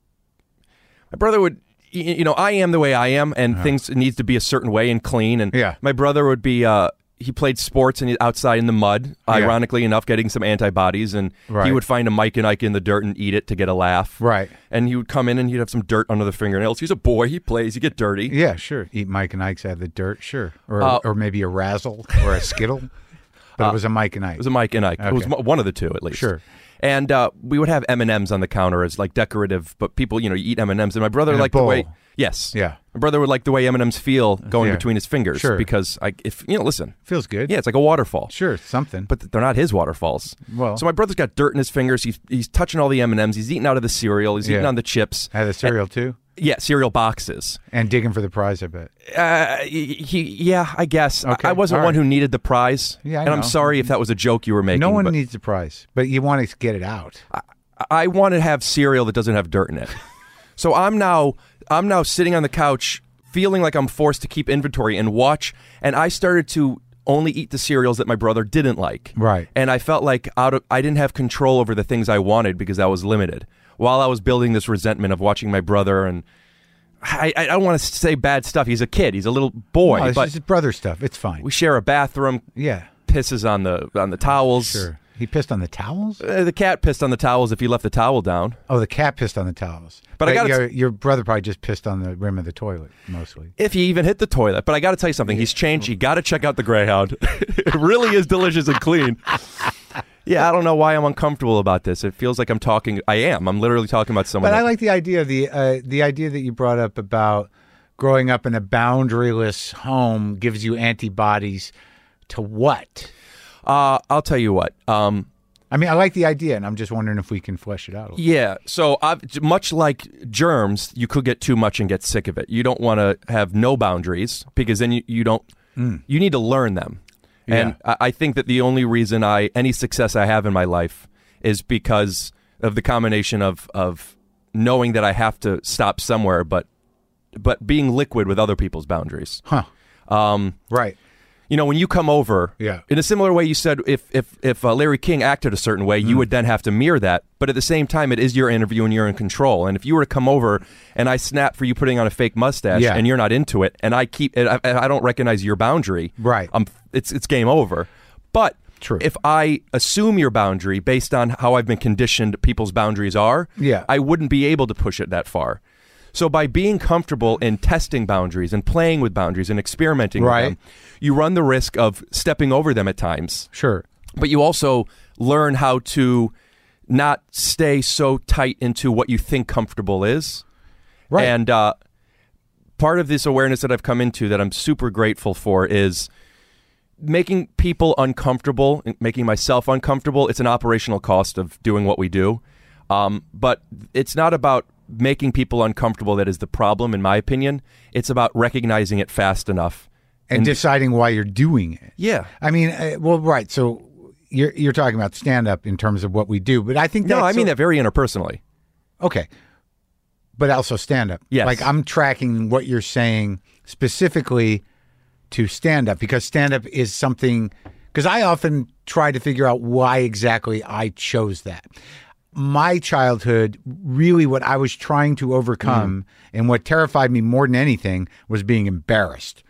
am the way I am, and things needs to be a certain way and clean. And my brother would be. He played sports and he's outside in the mud, ironically enough, getting some antibodies. And he would find a Mike and Ike in the dirt and eat it to get a laugh. Right. And he would come in and he'd have some dirt under the fingernails. He's a boy. He plays. You get dirty. Yeah, sure. Eat Mike and Ike's out of the dirt, sure. Or maybe a Razzle or a Skittle. But it was a Mike and Ike. It was a Mike and Ike. Okay. It was one of the two, at least. Sure. And we would have M&Ms on the counter as like decorative, but people, you eat M&Ms. And my brother liked the way... Yes. Yeah. My brother would like the way M&Ms feel going between his fingers. Sure. Because, listen. Feels good. Yeah, it's like a waterfall. Sure, something. But they're not his waterfalls. Well. So my brother's got dirt in his fingers. He's touching all the M&Ms. He's eating out of the cereal. He's eating on the chips. Had the cereal too? Yeah, cereal boxes. And digging for the prize, I bet. I guess. Okay. I wasn't one who needed the prize. Yeah, I know. And I'm sorry if that was a joke you were making. No one needs the prize, but you want to get it out. I want to have cereal that doesn't have dirt in it. So I'm now sitting on the couch feeling like I'm forced to keep inventory and watch, and I started to only eat the cereals that my brother didn't like. Right. And I felt like I didn't have control over the things I wanted because I was limited. While I was building this resentment of watching my brother, and I don't want to say bad stuff. He's a kid. He's a little boy. No, it's but just brother stuff. It's fine. We share a bathroom. Yeah. Pisses on the towels. Sure. He pissed on the towels? The cat pissed on the towels if he left the towel down. Oh, the cat pissed on the towels. But your brother probably just pissed on the rim of the toilet, mostly. If he even hit the toilet. But I got to tell you something. He's changed. You got to check out the Greyhound. It really is delicious and clean. Yeah, I don't know why I'm uncomfortable about this. It feels like I'm talking. I am. I'm literally talking about someone. But I like the idea the idea that you brought up about growing up in a boundaryless home gives you antibodies to what? I'll tell you what. I like the idea, and I'm just wondering if we can flesh it out a little. Yeah. So much like germs, you could get too much and get sick of it. You don't want to have no boundaries because then you don't. You need to learn them. Yeah. And I think that the only reason any success I have in my life is because of the combination of knowing that I have to stop somewhere, but being liquid with other people's boundaries. Huh. Right. When you come over, in a similar way you said if Larry King acted a certain way, you would then have to mirror that. But at the same time, it is your interview and you're in control. And if you were to come over and I snap for you putting on a fake mustache and you're not into it, and I don't recognize your boundary, right? It's game over. But true. If I assume your boundary based on how I've been conditioned people's boundaries are, I wouldn't be able to push it that far. So by being comfortable in testing boundaries and playing with boundaries and experimenting with them, you run the risk of stepping over them at times. Sure. But you also learn how to not stay so tight into what you think comfortable is. Right. And part of this awareness that I've come into that I'm super grateful for is making people uncomfortable, making myself uncomfortable. It's an operational cost of doing what we do. But it's not about making people uncomfortable that is the problem, in my opinion. It's about recognizing it fast enough. And deciding why you're doing it. Yeah. I mean, well, right. So you're talking about stand-up in terms of what we do. But I think No, I mean that very interpersonally. Okay. But also stand-up. Yes. Like I'm tracking what you're saying specifically to stand-up, because stand-up is something, because I often try to figure out why exactly I chose that. My childhood, really what I was trying to overcome and what terrified me more than anything was being embarrassed.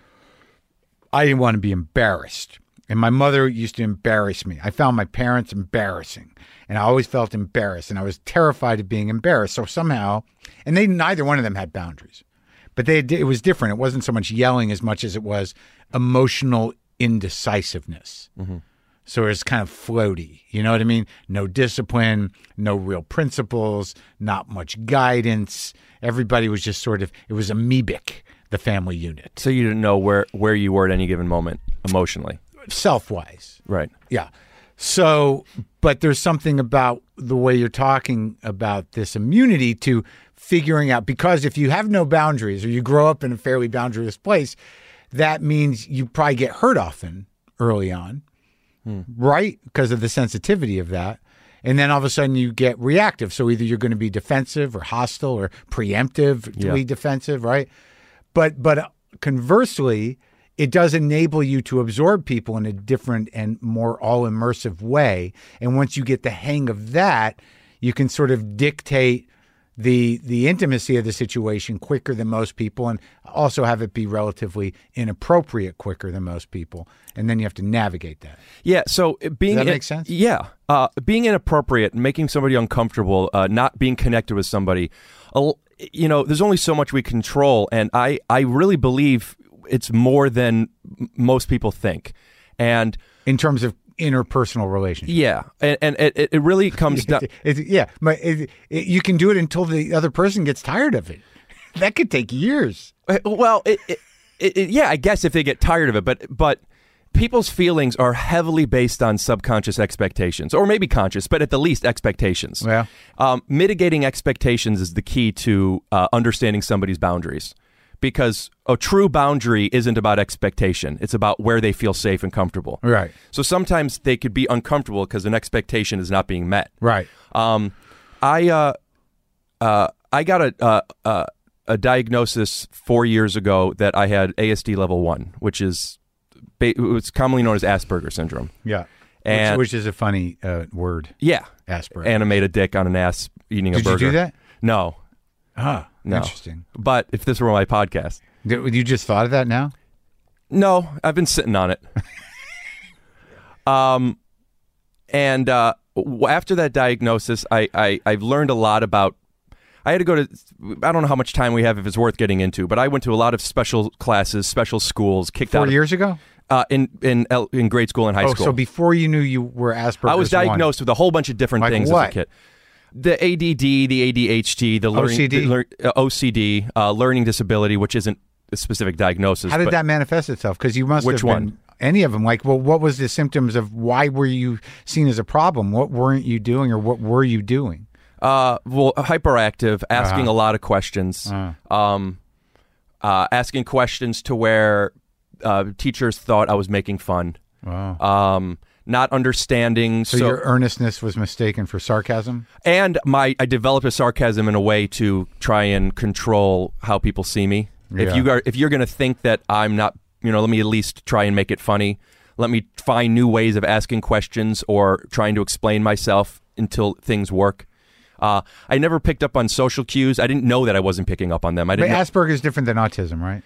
I didn't want to be embarrassed. And my mother used to embarrass me. I found my parents embarrassing. And I always felt embarrassed. And I was terrified of being embarrassed. So somehow, and neither one of them had boundaries. But it was different. It wasn't so much yelling as much as it was emotional indecisiveness. Mm-hmm. So it's kind of floaty. You know what I mean? No discipline, no real principles, not much guidance. Everybody was just sort of, it was amoebic, the family unit. So you didn't know where you were at any given moment emotionally. Self-wise. Right. Yeah. So, but there's something about the way you're talking about this immunity to figuring out, because if you have no boundaries or you grow up in a fairly boundaryless place, that means you probably get hurt often early on, right? Because of the sensitivity of that. And then all of a sudden you get reactive. So either you're going to be defensive or hostile or preemptively defensive, right? But conversely, it does enable you to absorb people in a different and more all-immersive way. And once you get the hang of that, you can sort of dictate the intimacy of the situation quicker than most people, and also have it be relatively inappropriate quicker than most people. And then you have to navigate that. Yeah. So being Does that make sense? Yeah. Being inappropriate, making somebody uncomfortable, not being connected with somebody, there's only so much we control. And I really believe it's more than most people think. And in terms of interpersonal relationships. Yeah. And it really comes down. But you can do it until the other person gets tired of it. That could take years. Well, I guess if they get tired of it, but people's feelings are heavily based on subconscious expectations, or maybe conscious, but at the least expectations. Yeah. Mitigating expectations is the key to understanding somebody's boundaries. Because a true boundary isn't about expectation. It's about where they feel safe and comfortable. Right. So sometimes they could be uncomfortable because an expectation is not being met. Right. I got a diagnosis 4 years ago that I had ASD level 1, which is it's commonly known as Asperger's syndrome. Yeah. And which is a funny word. Yeah. Asperger's. Animate a dick on an ass eating a burger. Did you do that? No. Ah, no. Interesting. But if this were my podcast. You just thought of that now? No, I've been sitting on it. And after that diagnosis, I've learned a lot about. I had to go to. I don't know how much time we have if it's worth getting into, but I went to a lot of special classes, special schools. Kicked 4 out years ago. In grade school and high school. So before you knew you were Asperger's, I was diagnosed with a whole bunch of different things what? as a kid. The ADD, the ADHD, the learning, OCD, learning disability, which isn't a specific diagnosis. How did that manifest itself? Because you must Which have been one? Any of them. Like, well, what was the symptoms of why were you seen as a problem? What weren't you doing, or what were you doing? Well, hyperactive, asking a lot of questions, asking questions to where teachers thought I was making fun. Wow. Not understanding. So your earnestness was mistaken for sarcasm? And I developed a sarcasm in a way to try and control how people see me. Yeah. If you're going to think that I'm not, let me at least try and make it funny. Let me find new ways of asking questions or trying to explain myself until things work. I never picked up on social cues. I didn't know that I wasn't picking up on them. But Asperger's is different than autism, right?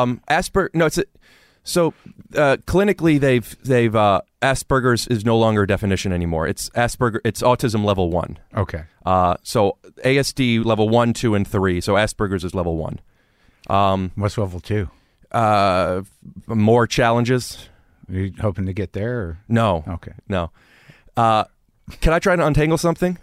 Clinically they've Asperger's is no longer a definition anymore. It's autism level 1. Okay. So ASD level 1, 2, and 3. So Asperger's is level 1. What's level 2? More challenges. Are you hoping to get there? Or? No. Okay. No. Can I try to untangle something?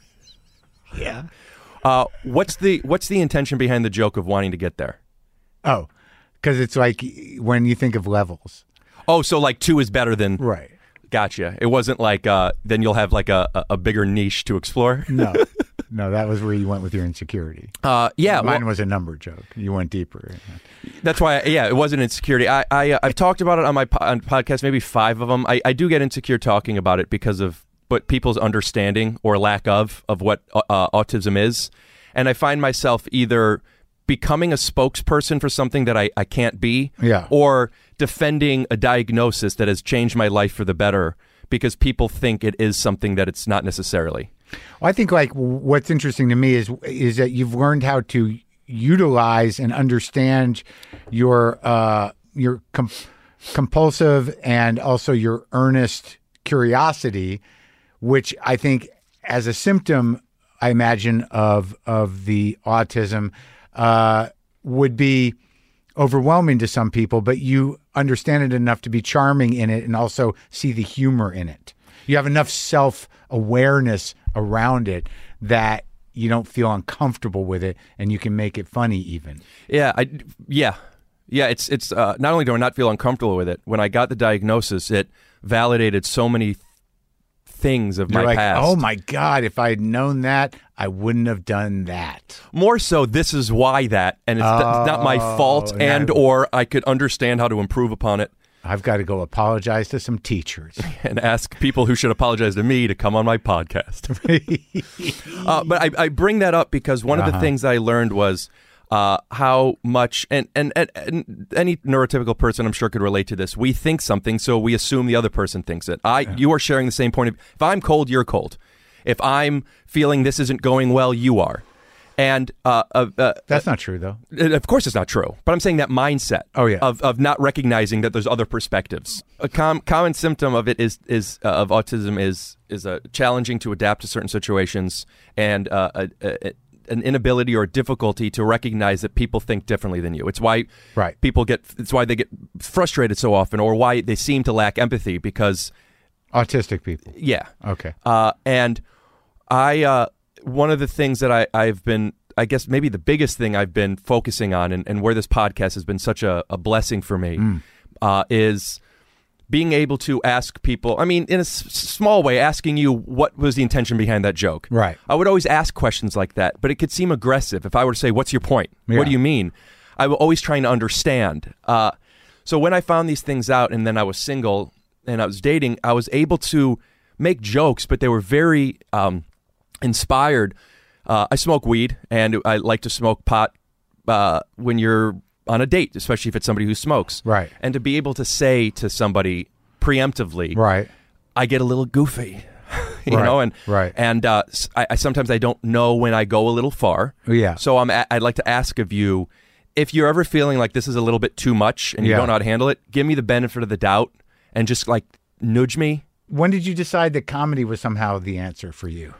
Yeah. What's the intention behind the joke of wanting to get there? Oh, Because it's like when you think of levels. Oh, so like 2 is better than... Right. Gotcha. It wasn't like then you'll have like a bigger niche to explore. No. No, that was where you went with your insecurity. Yeah. Mine was a number joke. You went deeper. That's why, it wasn't insecurity. I've talked about it on my podcast, maybe 5 of them. I do get insecure talking about it because of people's understanding or lack of what autism is. And I find myself either becoming a spokesperson for something that I can't be, or defending a diagnosis that has changed my life for the better because people think it is something that it's not necessarily. Well, I think like what's interesting to me is that you've learned how to utilize and understand your compulsive and also your earnest curiosity, which I think as a symptom, I imagine of the autism would be overwhelming to some people, but you understand it enough to be charming in it and also see the humor in it. You have enough self-awareness around it that you don't feel uncomfortable with it and you can make it funny even. Yeah. It's not only do I not feel uncomfortable with it, when I got the diagnosis, it validated so many things of my past. Oh my God, if I had known that, I wouldn't have done that. More so, this is why that, and it's not my fault, or I could understand how to improve upon it. I've got to go apologize to some teachers. And ask people who should apologize to me to come on my podcast. But I bring that up because one of the things that I learned was how much, and any neurotypical person I'm sure could relate to this, we think something, so we assume the other person thinks it. You are sharing the same point of, if I'm cold, you're cold. If I'm feeling this isn't going well, you are. And that's not true, though. Of course it's not true. But I'm saying that mindset of not recognizing that there's other perspectives. A common symptom of it is of autism is challenging to adapt to certain situations and an inability or difficulty to recognize that people think differently than you. It's why it's why they get frustrated so often, or why they seem to lack empathy, because autistic people. Yeah. Okay. And one of the things that I've been, I guess maybe the biggest thing I've been focusing on, and where this podcast has been such a blessing for me, is being able to ask people, I mean, in a small way, asking you what was the intention behind that joke. Right. I would always ask questions like that, but it could seem aggressive. If I were to say, what's your point? Yeah. What do you mean? I was always trying to understand. So when I found these things out, and then I was single and I was dating, I was able to make jokes, but they were very inspired. I smoke weed, and I like to smoke pot when you're on a date, especially if it's somebody who smokes. Right. And to be able to say to somebody preemptively, right, I get a little goofy, you know, and I sometimes I don't know when I go a little far. Yeah. So I'd like to ask of you, if you're ever feeling like this is a little bit too much and you don't know how to handle it, give me the benefit of the doubt and just like nudge me. When did you decide that comedy was somehow the answer for you?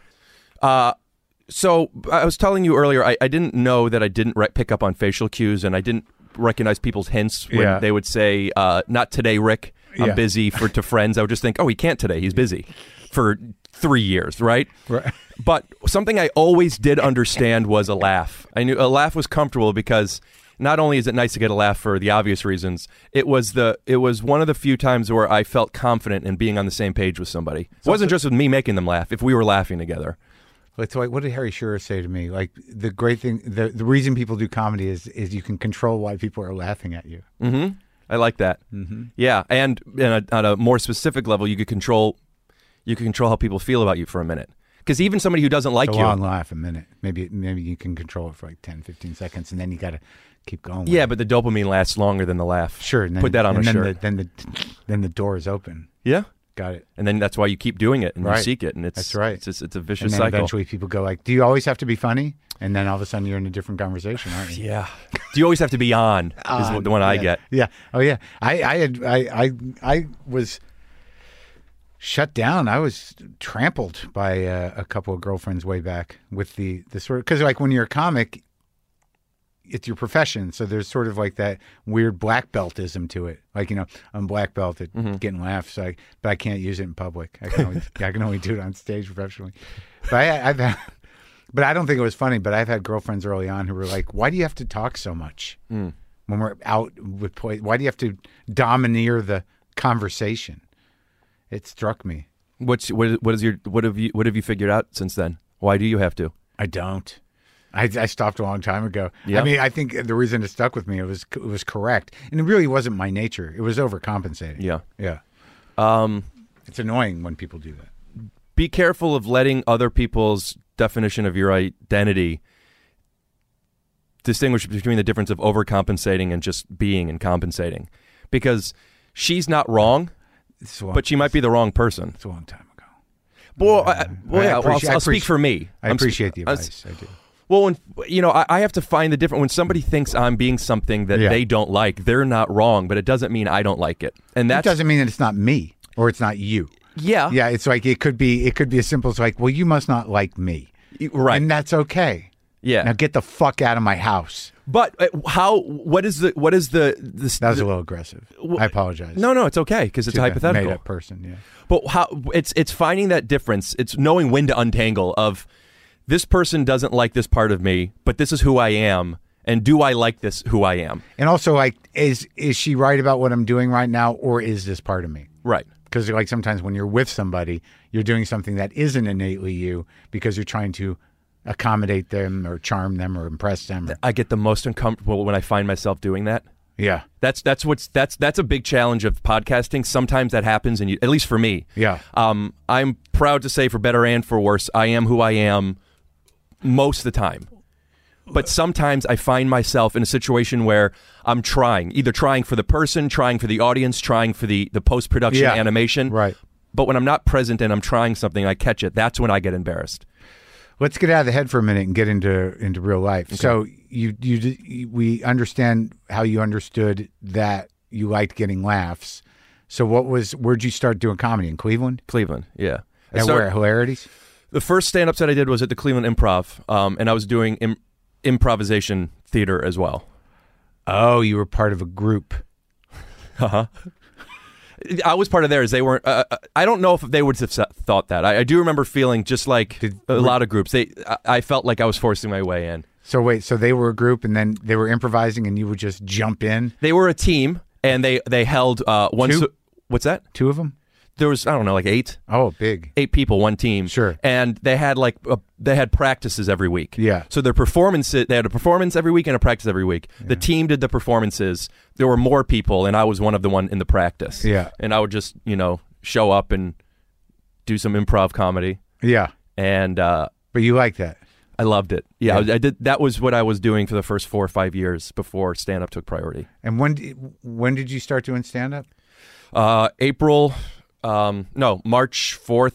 So I was telling you earlier, I didn't know that I didn't pick up on facial cues, and I didn't recognize people's hints when they would say, not today, Rick, I'm busy, to friends. I would just think, oh, he can't today. He's busy for 3 years, right? Right. But something I always did understand was a laugh. I knew a laugh was comfortable because not only is it nice to get a laugh for the obvious reasons, it was one of the few times where I felt confident in being on the same page with somebody. It wasn't just with me making them laugh, if we were laughing together. It's like, what did Harry Shearer say to me? Like, the great thing, the reason people do comedy is you can control why people are laughing at you. Mm-hmm. I like that. Mm-hmm. Yeah, and on a more specific level, you could control how people feel about you for a minute. Because even somebody who doesn't like you, a long laugh, a minute. Maybe you can control it for like 10, 15 seconds, and then you got to keep going. Yeah, but the dopamine lasts longer than the laugh. Sure. And then, put that on a shirt. Then the door is open. Yeah. Got it. And then that's why you keep doing it and you seek it, and that's right. It's a vicious and then cycle. Eventually, people go like, "Do you always have to be funny?" And then all of a sudden, you're in a different conversation, aren't you? Yeah. Do you always have to be on? Is the one I get. Yeah. Oh yeah. I was shut down. I was trampled by a couple of girlfriends way back with the sort of, because like when you're a comic, it's your profession, so there's sort of like that weird black beltism to it. Like, you know, I'm black belt at getting laughs, but I can't use it in public. I can only do it on stage professionally. But but I don't think it was funny. But I've had girlfriends early on who were like, "Why do you have to talk so much? when we're out with poison? Why do you have to domineer the conversation? It struck me. What have you figured out since then? Why do you have to? I don't. I stopped a long time ago. Yeah. I mean, I think the reason it stuck with me, it was correct, and it really wasn't my nature. It was overcompensating. Yeah. Yeah. It's annoying when people do that. Be careful of letting other people's definition of your identity distinguish between the difference of overcompensating and just being and compensating, because she's not wrong, but she might be the wrong person. It's a long time ago. I'll speak for me. I appreciate the advice. I do. Well, when I have to find the difference. When somebody thinks I'm being something that they don't like, they're not wrong, but it doesn't mean I don't like it. And that doesn't mean that it's not me or it's not you. Yeah. Yeah, it's like it could be as simple as like, well, you must not like me. Right. And that's okay. Yeah. Now get the fuck out of my house. But what is the That was a little aggressive. I apologize. No, it's okay because it's a hypothetical. Made up person, yeah. But it's finding that difference. It's knowing when to untangle of this person doesn't like this part of me, but this is who I am. And do I like this who I am? And also, like, is she right about what I'm doing right now, or is this part of me? Right. Because like sometimes when you're with somebody, you're doing something that isn't innately you because you're trying to accommodate them or charm them or impress them. I get the most uncomfortable when I find myself doing that. Yeah. That's a big challenge of podcasting. Sometimes that happens, and at least for me. Yeah. I'm proud to say, for better and for worse, I am who I am most of the time. But sometimes I find myself in a situation where I'm either trying for the person, trying for the audience, trying for the post-production animation. Right. But when I'm not present and I'm trying something, I catch it. That's when I get embarrassed. Let's get out of the head for a minute and get into real life. Okay. So we understand how you understood that you liked getting laughs. So where'd you start doing comedy? In Cleveland? Cleveland, yeah. And where? Hilarities? The first stand-up set I did was at the Cleveland Improv, and I was doing improvisation theater as well. Oh, you were part of a group. Uh-huh. I was part of theirs. They weren't. I don't know if they would have thought that. I do remember feeling just like a lot of groups. I felt like I was forcing my way in. So wait, so they were a group, and then they were improvising, and you would just jump in? They were a team, and they held one. Two? What's that? Two of them? There was, I don't know, like 8. Oh, big. 8 people, one team. Sure. And they had they had practices every week. Yeah. So they had a performance every week and a practice every week. Yeah. The team did the performances. There were more people, and I was one of the one in the practice. Yeah. And I would just, show up and do some improv comedy. Yeah. And but you liked that. I loved it. Yeah, I did. That was what I was doing for the first 4 or 5 years before stand-up took priority. And when did you start doing stand-up? March 4th,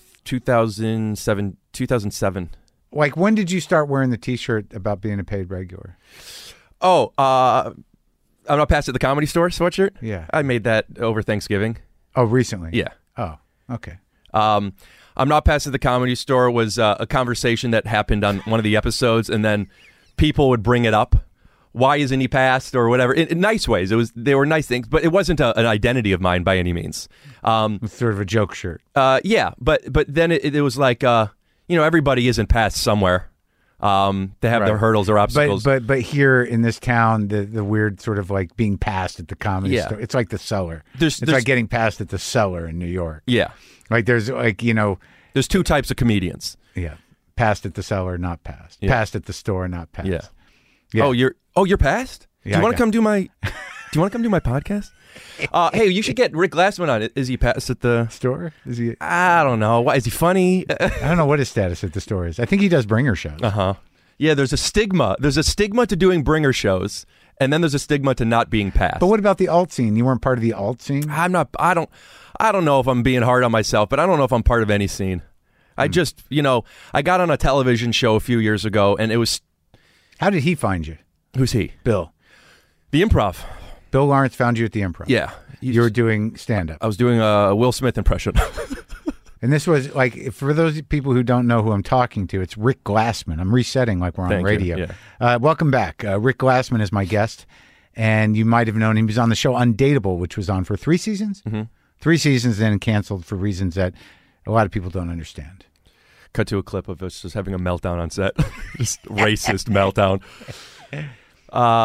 2007. Like, when did you start wearing the T-shirt about being a paid regular? Oh, I'm not past at the Comedy Store sweatshirt? Yeah. I made that over Thanksgiving. Oh, recently? Yeah. Oh, okay. I'm not past at the Comedy Store was a conversation that happened on one of the episodes, and then people would bring it up. Why isn't he passed or whatever? In nice ways. They were nice things, but it wasn't an identity of mine by any means. It's sort of a joke shirt. Yeah, but then it was like everybody isn't passed somewhere. They have their hurdles or obstacles. But here in this town, the weird sort of like being passed at the Comedy Store. It's like the Cellar. It's like getting passed at the Cellar in New York. Yeah. Like there's like, there's 2 types of comedians. Yeah. Passed at the Cellar, not passed. Yeah. Passed at the store, not passed. Yeah. Yeah. You're passed? Yeah, do you want to come do my podcast? Hey, you should get Rick Glassman on it. Is he passed at the store? Is he? I don't know. Why is he funny? I don't know what his status at the store is. I think he does bringer shows. Yeah, there's a stigma. There's a stigma to doing bringer shows, and then there's a stigma to not being passed. But what about the alt scene? You weren't part of the alt scene? I don't know if I'm being hard on myself, but I don't know if I'm part of any scene. I just, I got on a television show a few years ago, and it was. How did he find you? Who's he? Bill. The Improv. Bill Lawrence found you at the Improv. Yeah. You were doing stand-up. I was doing a Will Smith impression. And this was like, for those people who don't know who I'm talking to, it's Rick Glassman. I'm resetting like we're on radio. You. Yeah. Welcome back. Rick Glassman is my guest. And you might have known him. He was on the show Undateable, which was on for 3 seasons. Mm-hmm. 3 seasons, then canceled for reasons that a lot of people don't understand. Cut to a clip of us just having a meltdown on set. Just racist meltdown.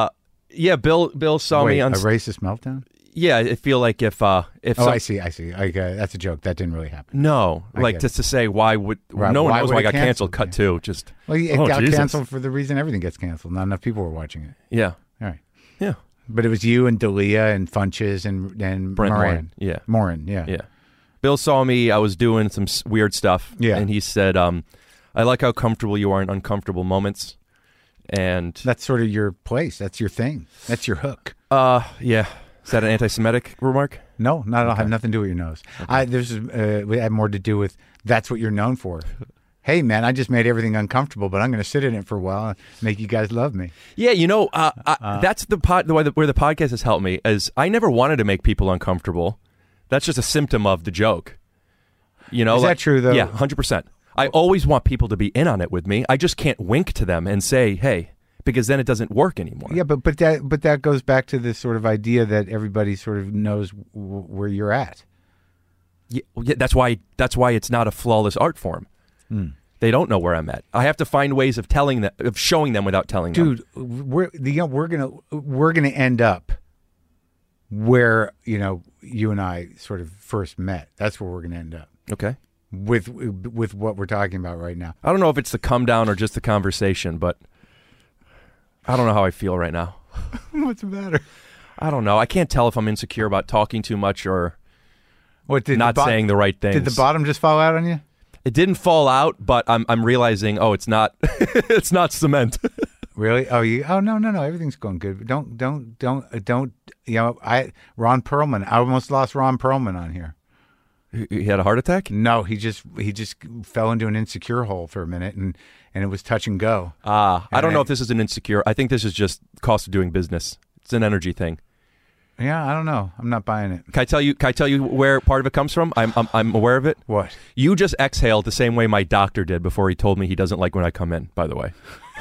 Yeah, Bill saw Wait, me on. a racist meltdown? Yeah, I feel like if Oh, some, I see. Like, that's a joke. That didn't really happen. no, I like get just to say why would Right, no one why knows would why it I got cancel? canceled. Cut to just Well, it oh, got Jesus. canceled for the reason everything gets canceled. Not enough people were watching it. yeah, All right. yeah. But it was you and Dalia and Funches and Brent Moran. Morin. Yeah. Morin, yeah. Yeah. Bill saw me. I was doing some weird stuff. Yeah. And he said, I like how comfortable you are in uncomfortable moments. And, That's sort of your place. That's your thing. That's your hook. yeah. Is that an anti-Semitic remark? No, not at all. Have nothing to do with your nose. We had more to do with that's what you're known for. Hey, man, I just made everything uncomfortable, but I'm going to sit in it for a while and make you guys love me. Yeah, that's where the podcast has helped me, is I never wanted to make people uncomfortable. That's just a symptom of the joke. You know, Is that true, though? Yeah, 100%. I always want people to be in on it with me. I just can't wink to them and say, hey, because then it doesn't work anymore. Yeah, but that goes back to this sort of idea that everybody sort of knows where you're at. Yeah, that's why it's not a flawless art form. They don't know where I'm at. I have to find ways of showing them without telling them. Dude, we're gonna end up where you and I sort of first met. That's where we're gonna end up Okay. with what we're talking about right now. I don't know if it's the come down or just the conversation, but I don't know how I feel right now. What's the matter? I don't know. I can't tell if I'm insecure about talking too much or What did not saying the right things. Did the bottom just fall out on you? It didn't fall out, but I'm realizing, it's not it's not cement. Really? Oh no, everything's going good. Don't Ron Perlman. I almost lost Ron Perlman on here. He had a heart attack? No, he just fell into an insecure hole for a minute and it was touch and go. I don't know if this is an insecure. I think this is just cost of doing business. It's an energy thing. Yeah, I don't know. I'm not buying it. Can I tell you where part of it comes from? I'm aware of it. What? You just exhaled the same way my doctor did before he told me he doesn't like when I come in, by the way.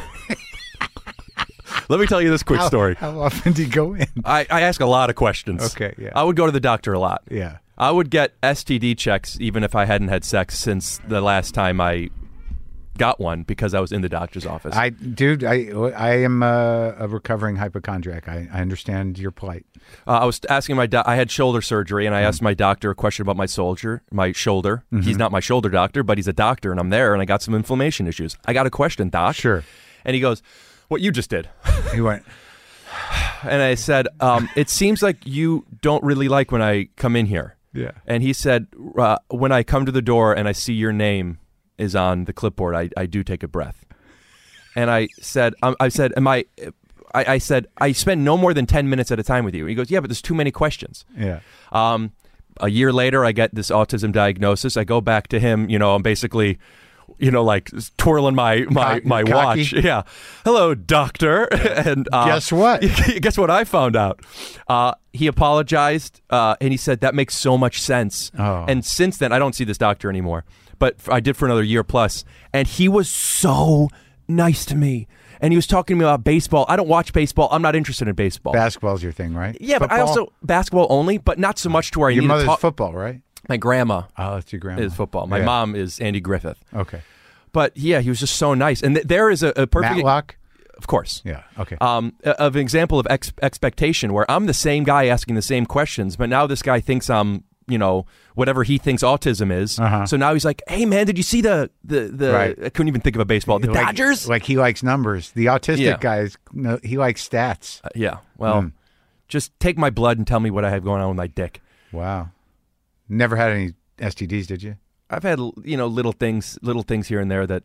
Let me tell you this quick story. How often do you go in? I ask a lot of questions. Okay, yeah. I would go to the doctor a lot. Yeah. I would get STD checks even if I hadn't had sex since the last time I got one because I was in the doctor's office. I am a recovering hypochondriac. I understand your plight. I was asking I had shoulder surgery, and I asked my doctor a question about my shoulder. Mm-hmm. He's not my shoulder doctor, but he's a doctor, and I'm there, and I got some inflammation issues. I got a question, doc. Sure. And he goes, what you just did. He went, and I said, it seems like you don't really like when I come in here. yeah. And he said, when I come to the door and I see your name is on the clipboard, I do take a breath. And I said, I said, I spend no more than 10 minutes at a time with you. He goes, yeah, but there's too many questions. Yeah. A year later, I get this autism diagnosis. I go back to him, I'm basically, like twirling my watch. Yeah. Hello, doctor. And guess what? Guess what I found out? He apologized, and he said, that makes so much sense. Oh. And since then, I don't see this doctor anymore. But I did for another year plus. And he was so nice to me. And he was talking to me about baseball. I don't watch baseball. I'm not interested in baseball. Basketball's your thing, right? Yeah, football? But I also, basketball only, but not so much to where I Your need to mother's talk. football, right? My grandma Oh, that's your grandma. is football. My Yeah. mom is Andy Griffith. Okay. But yeah, he was just so nice. And there is a perfect... Matlock? Of course. Yeah. Okay. Of an example of expectation where I'm the same guy asking the same questions, but now this guy thinks I'm, whatever he thinks autism is. Uh-huh. So now he's like, hey, man, did you see the Right. I couldn't even think of a baseball. The Dodgers? Like he likes numbers. The autistic Yeah. guy, he likes stats. Yeah. Well, just take my blood and tell me what I have going on with my dick. Wow. Never had any STDs, did you? I've had, little things here and there that,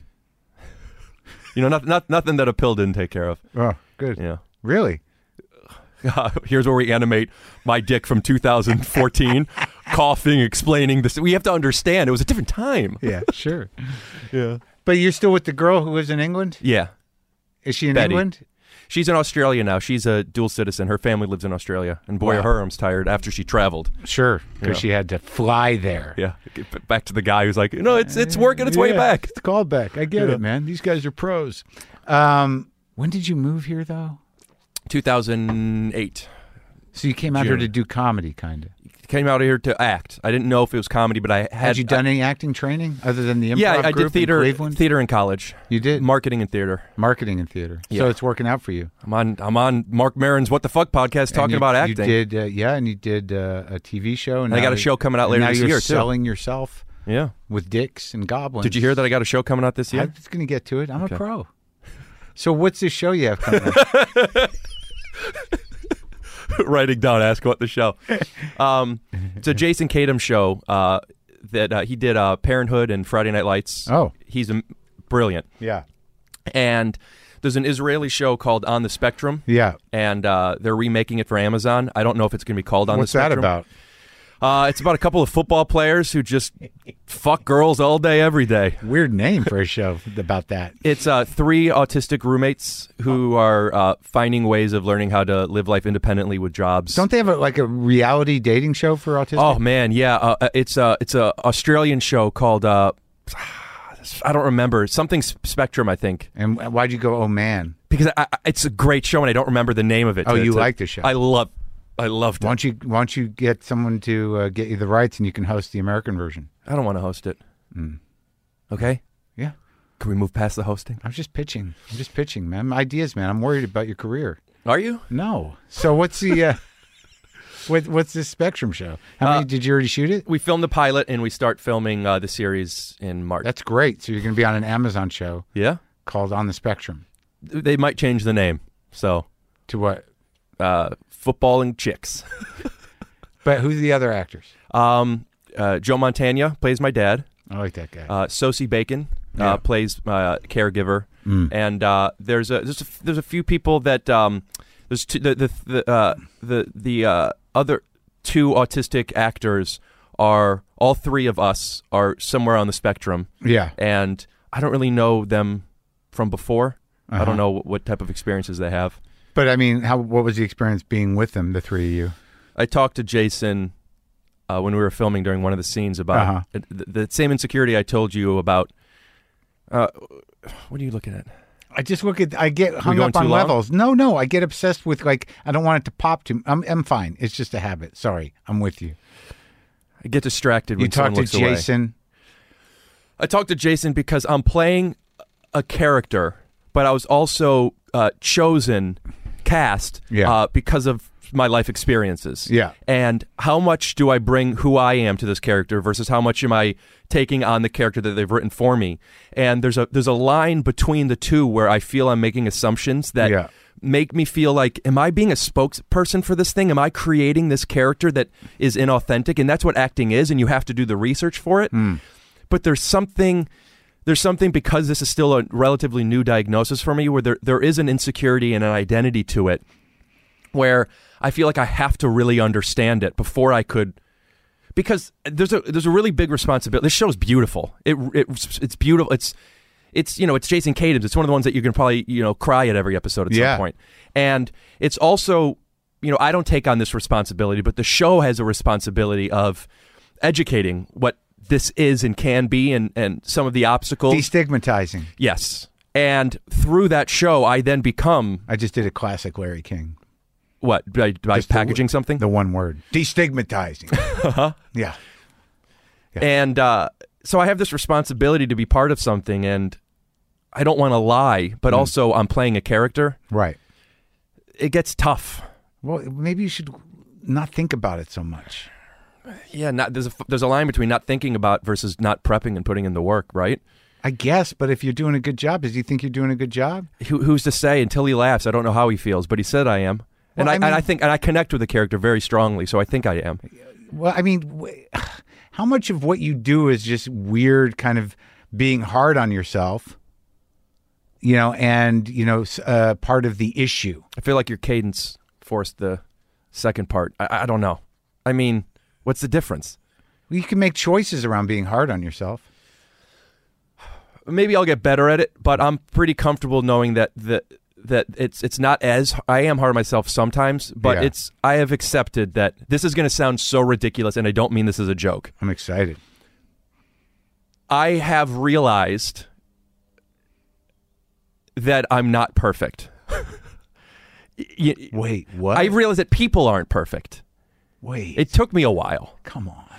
nothing that a pill didn't take care of. Oh, good. Yeah. Really? Here's where we animate my dick from 2014, coughing, explaining this. We have to understand it was a different time. Yeah, sure. Yeah. But you're still with the girl who lives in England? Yeah. Is she in Betty. England? She's in Australia now. She's a dual citizen. Her family lives in Australia. And boy, Wow. her arm's tired after she traveled. Sure, because Yeah. she had to fly there. Yeah. Get back to the guy who's like, it's working its way Yeah, back. It's called back. I get Yeah. it, man. These guys are pros. When did you move here, though? 2008. So you came out here June. to do comedy, kind of. Came out here to act. I didn't know if it was comedy, but I Had you done any acting training other than the improv Yeah, I group did in Cleveland? theater in college. You did? Marketing and theater. Marketing and theater. Yeah. So it's working out for you. I'm on Mark Maron's What the Fuck podcast talking about acting. You did, and you did a TV show. And I now got a show coming out later now this you're year, too. selling yourself Yeah. with dicks and goblins. Did you hear that I got a show coming out this I year? was going to get to it. I'm Okay. a pro. So what's this show you have coming up? Writing down, ask what the show. It's a Jason Kadam show that he did Parenthood and Friday Night Lights. Oh. He's brilliant. Yeah. And there's an Israeli show called On the Spectrum. Yeah. And they're remaking it for Amazon. I don't know if it's going to be called On What's the Spectrum. that about? It's about a couple of football players who just fuck girls all day, every day. Weird name for a show about that. It's 3 autistic roommates who are finding ways of learning how to live life independently with jobs. Don't they have a reality dating show for autistic? Oh man, yeah. It's a Australian show called I don't remember, something Spectrum, I think. And why'd you go, oh, man? Because it's a great show and I don't remember the name of it. Oh, you like the show? I loved it. Why don't you get someone to get you the rights and you can host the American version? I don't want to host it. Okay? Yeah. Can we move past the hosting? I'm just pitching, man. Ideas, man. I'm worried about your career. Are you? No. So what's the what's this Spectrum show? How many did you already shoot it? We filmed the pilot and we start filming the series in March. That's great. So you're going to be on an Amazon show Yeah? called On the Spectrum. They might change the name. So, To what? footballing chicks. But who's the other actors? Joe Montana plays my dad. I like that guy. Sosie Bacon Yeah. plays caregiver, and there's a few people that there's two, the other 2 autistic actors are all 3 of us are somewhere on the spectrum. Yeah. And I don't really know them from before. I Uh-huh. don't know what type of experiences they have. But I mean, what was the experience being with them, the 3 of you? I talked to Jason when we were filming during one of the scenes about the same insecurity I told you about. What are you looking at? I get hung going up on too long? levels. No, I get obsessed with I don't want it to pop too. I'm fine. It's just a habit. Sorry, I'm with you. I get distracted when You talk someone to looks away. Jason. I talked to Jason because I'm playing a character, but I was also cast because of my life experiences. Yeah. And how much do I bring who I am to this character versus how much am I taking on the character that they've written for me? And there's a line between the two where I feel I'm making assumptions that make me feel like, am I being a spokesperson for this thing? Am I creating this character that is inauthentic? And that's what acting is, and you have to do the research for it. But there's something because this is still a relatively new diagnosis for me where there is an insecurity and an identity to it where I feel like I have to really understand it before I could, because there's a really big responsibility. This show's beautiful. It's beautiful. It's it's Jason Kadam. It's one of the ones that you can probably cry at every episode at some point. And it's also I don't take on this responsibility, but the show has a responsibility of educating what this is and can be and some of the obstacles. Destigmatizing. Yes. And through that show, I then become... I just did a classic Larry King. What? By packaging something? The one word. Destigmatizing. Yeah. And so I have this responsibility to be part of something, and I don't want to lie, but also I'm playing a character. Right. It gets tough. Well, maybe you should not think about it so much. Yeah, there's a line between not thinking about versus not prepping and putting in the work, right? I guess, but if you're doing a good job, does he think you're doing a good job? Who's to say? Until he laughs, I don't know how he feels, but he said I am. Well, and I think I connect with the character very strongly, so I think I am. Well, I mean, how much of what you do is just weird, kind of being hard on yourself, and part of the issue? I feel like your cadence forced the second part. I don't know. I mean, what's the difference? Well, you can make choices around being hard on yourself. Maybe I'll get better at it, but I'm pretty comfortable knowing that it's not as I am hard on myself sometimes, but I have accepted that this is going to sound so ridiculous, and I don't mean this as a joke. I'm excited. I have realized that I'm not perfect. Wait, what? I realized that people aren't perfect. Wait. It took me a while. Come on.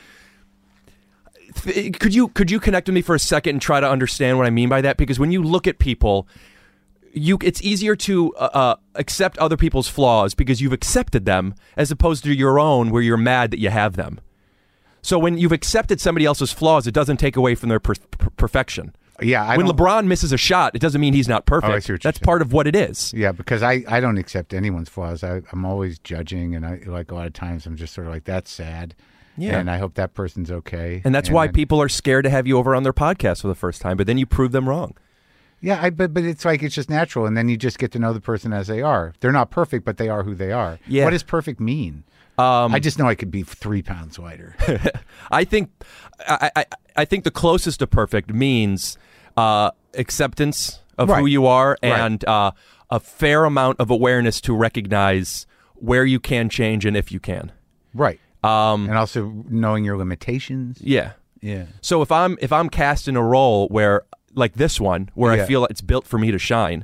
Could you connect with me for a second and try to understand what I mean by that? Because when you look at people, it's easier to accept other people's flaws because you've accepted them as opposed to your own where you're mad that you have them. So when you've accepted somebody else's flaws, it doesn't take away from their perfection. Yeah. When LeBron misses a shot, it doesn't mean he's not perfect. Oh, I see what you're That's saying. part of what it is. Yeah, because I don't accept anyone's flaws. I'm always judging, and I like a lot of times I'm just sort of like, that's sad. Yeah. And I hope that person's okay. And that's why people are scared to have you over on their podcast for the first time, but then you prove them wrong. Yeah, but it's like it's just natural, and then you just get to know the person as they are. They're not perfect, but they are who they are. Yeah. What does perfect mean? I just know I could be 3 pounds lighter. I think the closest to perfect means acceptance of who you are and a fair amount of awareness to recognize where you can change and if you can. Right. And also knowing your limitations. Yeah. Yeah. So if I'm cast in a role where, like this one, where I feel it's built for me to shine,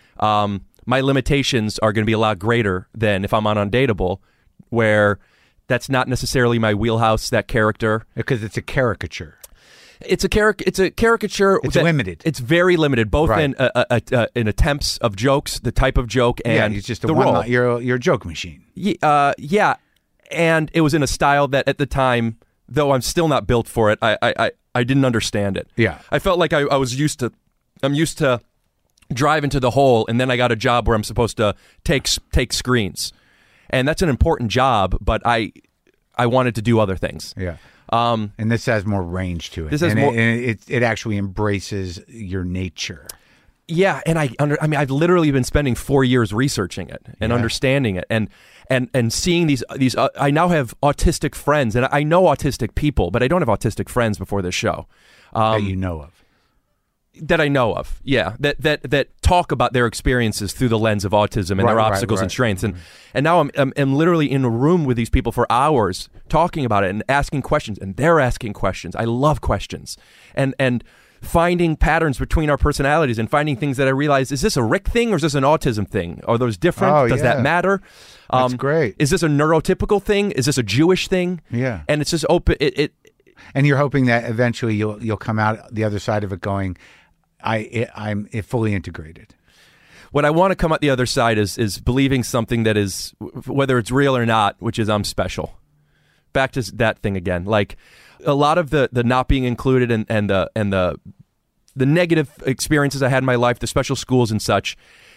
my limitations are going to be a lot greater than if I'm on Undateable, where that's not necessarily my wheelhouse, that character. Because it's a caricature. It's a caricature. It's limited. It's very limited, both in attempts of jokes, the type of joke, and he's just the role. You're a joke machine. Yeah, and it was in a style that at the time, though I'm still not built for it, I didn't understand it. Yeah, I felt like I'm used to driving to the hole, and then I got a job where I'm supposed to take screens, and that's an important job, but I wanted to do other things. Yeah. And this has more range to it. This has more. It actually embraces your nature. Yeah, and I've literally been spending 4 years researching it and understanding it, and seeing these. I now have autistic friends, and I know autistic people, but I don't have autistic friends before this show. That you know of. That I know of, yeah. That talk about their experiences through the lens of autism and their obstacles and strengths, and now I'm literally in a room with these people for hours talking about it and asking questions, and they're asking questions. I love questions, and finding patterns between our personalities and finding things that I realize, is this a Rick thing or is this an autism thing? Are those different? Does that matter? That's great. Is this a neurotypical thing? Is this a Jewish thing? Yeah, and it's just open. And you're hoping that eventually you'll come out the other side of it going, I'm fully integrated. What I want to come out the other side is believing something that is, whether it's real or not, which is I'm special. Back to that thing again. Like a lot of the not being included and the negative experiences I had in my life, the special schools and such.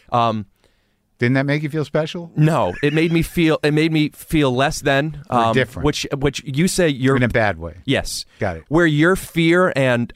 Didn't that make you feel special? No, it made me feel less than different. Which you say you're in a bad way. Yes, got it. Where your fear and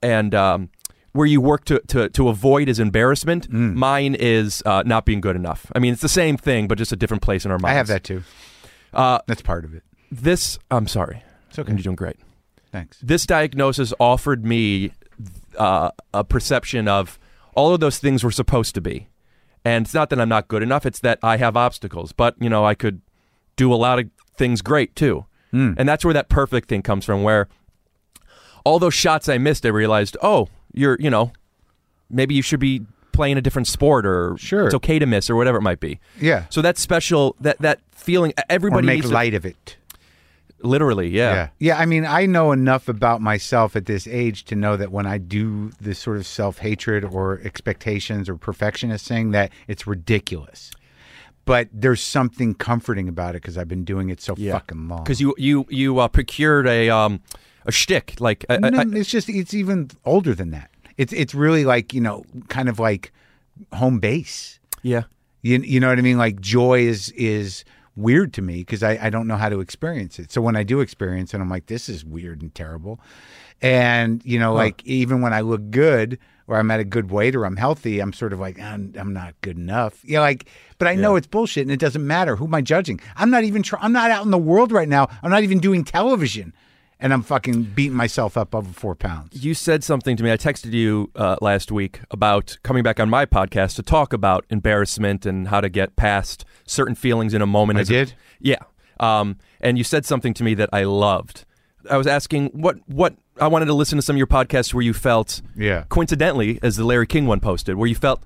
where you work to avoid is embarrassment. Mine is not being good enough. I mean, it's the same thing, but just a different place in our minds. I have that too. That's part of it. I'm sorry. It's okay. You're doing great. Thanks. This diagnosis offered me a perception of all of those things were supposed to be. And it's not that I'm not good enough, it's that I have obstacles. But, I could do a lot of things great, too. And that's where that perfect thing comes from, where all those shots I missed, I realized, maybe you should be playing a different sport, or sure, it's okay to miss, or whatever it might be. Yeah. So that special, that feeling, everybody or make needs light of it. Literally, yeah. Yeah, I mean, I know enough about myself at this age to know that when I do this sort of self-hatred or expectations or perfectionist thing, that it's ridiculous. But there's something comforting about it because I've been doing it so fucking long. Because you procured a shtick. Like, it's even older than that. It's really like, kind of like home base. Yeah. You know what I mean? Like joy is weird to me because I don't know how to experience it. So when I do experience it, I'm like, this is weird and terrible. And, like even when I look good or I'm at a good weight or I'm healthy, I'm sort of like, I'm not good enough. But I know it's bullshit and it doesn't matter. Who am I judging? I'm not even I'm not out in the world right now. I'm not even doing television. And I'm fucking beating myself up over 4 pounds. You said something to me. I texted you last week about coming back on my podcast to talk about embarrassment and how to get past certain feelings in a moment. I did? Yeah. And you said something to me that I loved. I was asking what I wanted to listen to some of your podcasts where you felt, coincidentally, as the Larry King one posted, where you felt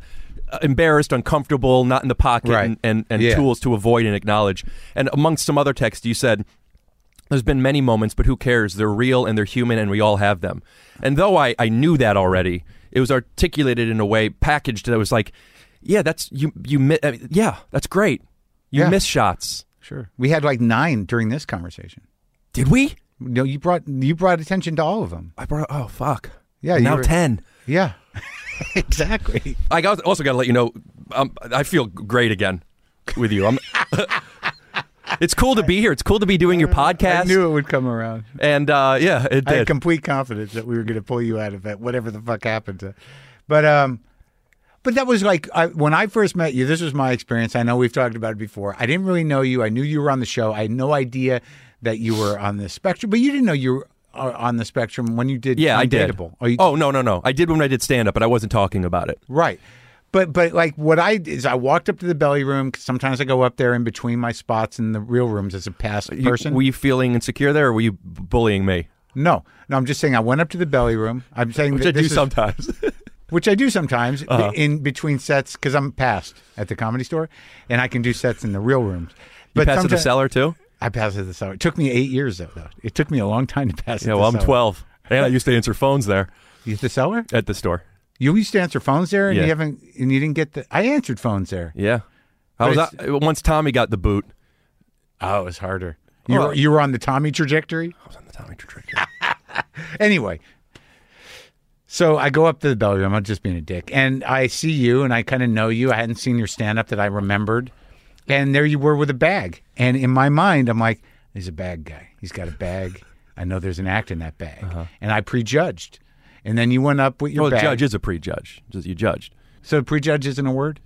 embarrassed, uncomfortable, not in the pocket, Right. and Yeah. tools to avoid and acknowledge. And amongst some other texts, you said, there's been many moments, but who cares? They're real and they're human, and we all have them. And though I knew that already, it was articulated in a way, packaged, that was like, yeah, that's that's great. You Yeah. miss shots. Sure. We had like 9 during this conversation. Did we? No, you brought attention to all of them. I brought. Oh fuck. Yeah, Now you were- 10. Yeah. Exactly. I also got to let you know, I feel great again with you. It's cool to be here. It's cool to be doing your podcast. I knew it would come around. And yeah, it I had did. complete confidence that we were going to pull you out of that, whatever the fuck happened to. But that was like when I first met you. This was my experience. I know we've talked about it before. I didn't really know you. I knew you were on the show. I had no idea that you were on the spectrum, but you didn't know you were on the spectrum when you did. Yeah, I did. Undateable. No. I did when I did stand up, but I wasn't talking about it. Right. But like what I did is I walked up to the belly room. 'Cause sometimes I go up there in between my spots in the real rooms as a past person. Were you feeling insecure there, or were you bullying me? No, I'm just saying I went up to the belly room. I'm saying Which that I do this is- sometimes. Which I do sometimes in between sets because I'm passed at the Comedy Store, and I can do sets in the real rooms. You pass to the sometimes- cellar too? I passed at the cellar. It took me 8 years though. It took me a long time to pass. Yeah, at well, the I'm cellar. 12, and I used to answer phones there You at the cellar? at the store. You used to answer phones there, and Yeah. you didn't get the. I answered phones there. Yeah. Once Tommy got the boot. Oh, it was harder. Well- You were on the Tommy trajectory. I was on the Tommy trajectory. Anyway, so I go up to the belly room. I'm just being a dick, and I see you, and I kind of know you. I hadn't seen your stand up that I remembered, and there you were with a bag. And in my mind, I'm like, he's a bag guy. He's got a bag. I know there's an act in that bag, and I prejudged. And then you went up with your Well, bag. judge is a prejudge. You judged. So prejudge isn't a word.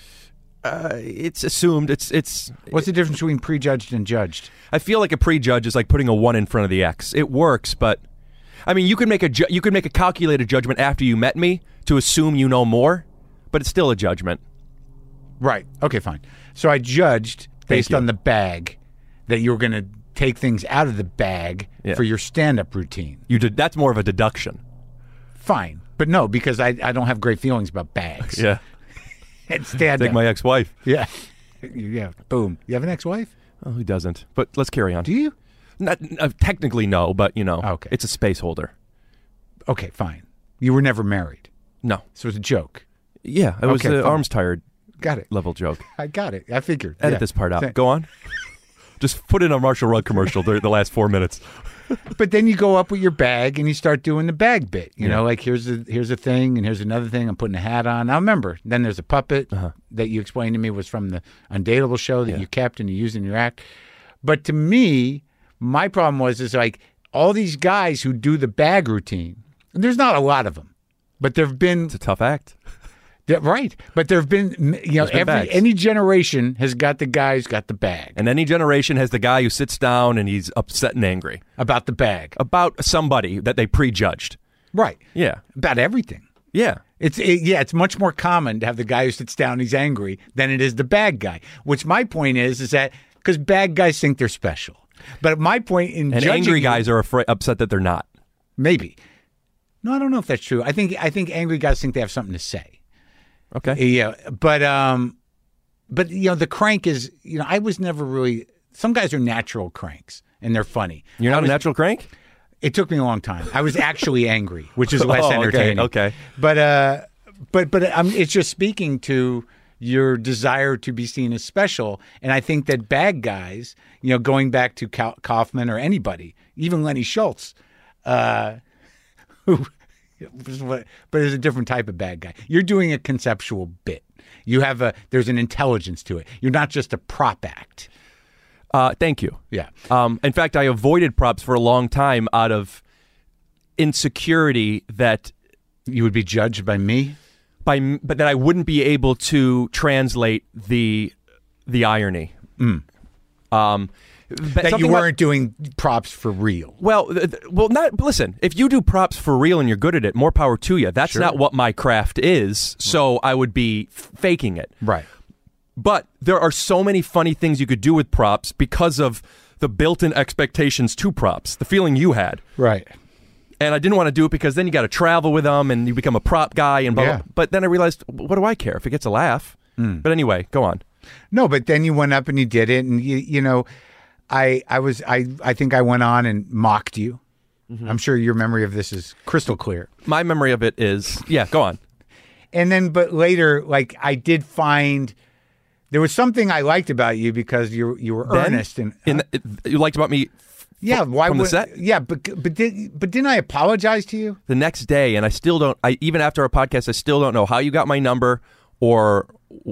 It's assumed. It's. What's the difference between prejudged and judged? I feel like a prejudge is like putting a 1 in front of the X. It works, but I mean, you could make a calculated judgment after you met me to assume you know more, but it's still a judgment. Right. Okay, fine. So I judged based you. on the bag that you were going to take things out of the bag Yeah. for your stand-up routine. That's more of a deduction. Fine. But no, because I don't have great feelings about bags. Yeah. And stand-up. Like my ex-wife. Yeah. Yeah. Boom. You have an ex-wife? Oh, who doesn't? But let's carry on. Do you? Not technically no, but you know, Okay. it's a space holder. Okay, fine. You were never married. No. So it's a joke. Yeah, it was Okay, the fine. arms tired Got it. level joke. I got it. I figured. Edit Yeah. this part out. Th- Go on. Just put in a Marshall Rugg commercial during the last 4 minutes. But then you go up with your bag and you start doing the bag bit. You know, like here's a thing and here's another thing. I'm putting a hat on. Now remember, then there's a puppet that you explained to me was from the Undateable show that you kept and you used in your act. But to me, my problem is like all these guys who do the bag routine. And there's not a lot of them, but there've been It's a tough act. right. But there've been bags. any generation has got the guy who's got the bag And any generation has the guy who sits down and he's upset and angry about the bag. about somebody that they prejudged. Right. Yeah. About everything. Yeah. It's much more common to have the guy who sits down and he's angry than it is the bag guy. Which my point is that because bag guys think they're special. But my point in And judging angry you- guys are upset that they're not. maybe. No, I don't know if that's true. I think angry guys think they have something to say. Okay. Yeah, but the crank is I was never really. Some guys are natural cranks and they're funny. You're not a natural crank? It took me a long time. I was actually angry, which is less entertaining. Okay. But it's just speaking to your desire to be seen as special, and I think that bag guys, going back to Kaufman or anybody, even Lenny Schultz, who, but is a different type of bad guy. You're doing a conceptual bit. There's an intelligence to it. You're not just a prop act. Thank you. Yeah. In fact, I avoided props for a long time out of insecurity that You would be judged by me. but that I wouldn't be able to translate the irony. That you weren't doing props for real. Well, not listen. If you do props for real and you're good at it, more power to you. That's not what my craft is. So I would be faking it. Right. But there are so many funny things you could do with props because of the built-in expectations to props. The feeling you had. Right. And I didn't want to do it because then you got to travel with them and you become a prop guy and blah, blah. But then I realized, what do I care if it gets a laugh? But anyway, go on. No, but then you went up and you did it, and you know, I think I went on and mocked you. I'm sure your memory of this is crystal clear. My memory of it is, go on. And then, but later, like I did find there was something I liked about you because you were earnest and you liked about me. Why from the would set? Yeah, but didn't I apologize to you the next day? And I still don't. Even after our podcast, I still don't know how you got my number. Or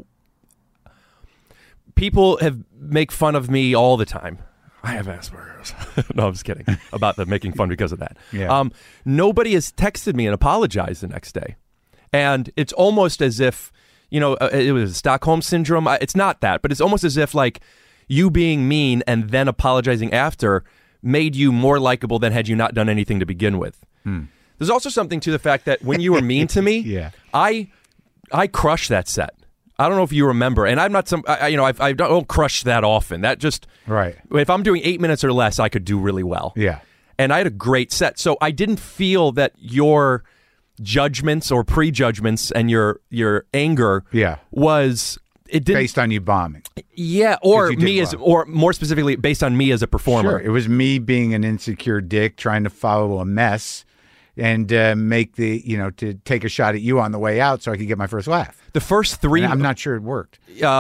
people make fun of me all the time. I have Asperger's. No, I'm just kidding about the making fun because of that. Yeah. Nobody has texted me and apologized the next day, and it's almost as if it was Stockholm syndrome. It's not that, but it's almost as if like you being mean and then apologizing after made you more likable than had you not done anything to begin with. There's also something to the fact that when you were mean to me, I crushed that set. I don't know if you remember, and I'm not I don't crush that often. That just right. If I'm doing 8 minutes or less, I could do really well. Yeah, and I had a great set, so I didn't feel that your judgments or prejudgments and your anger was it didn't based on you bombing. Yeah, or me or more specifically based on me as a performer. Sure, it was me being an insecure dick trying to follow a mess and make to take a shot at you on the way out so I could get my first laugh. The first three, and I'm not sure it worked.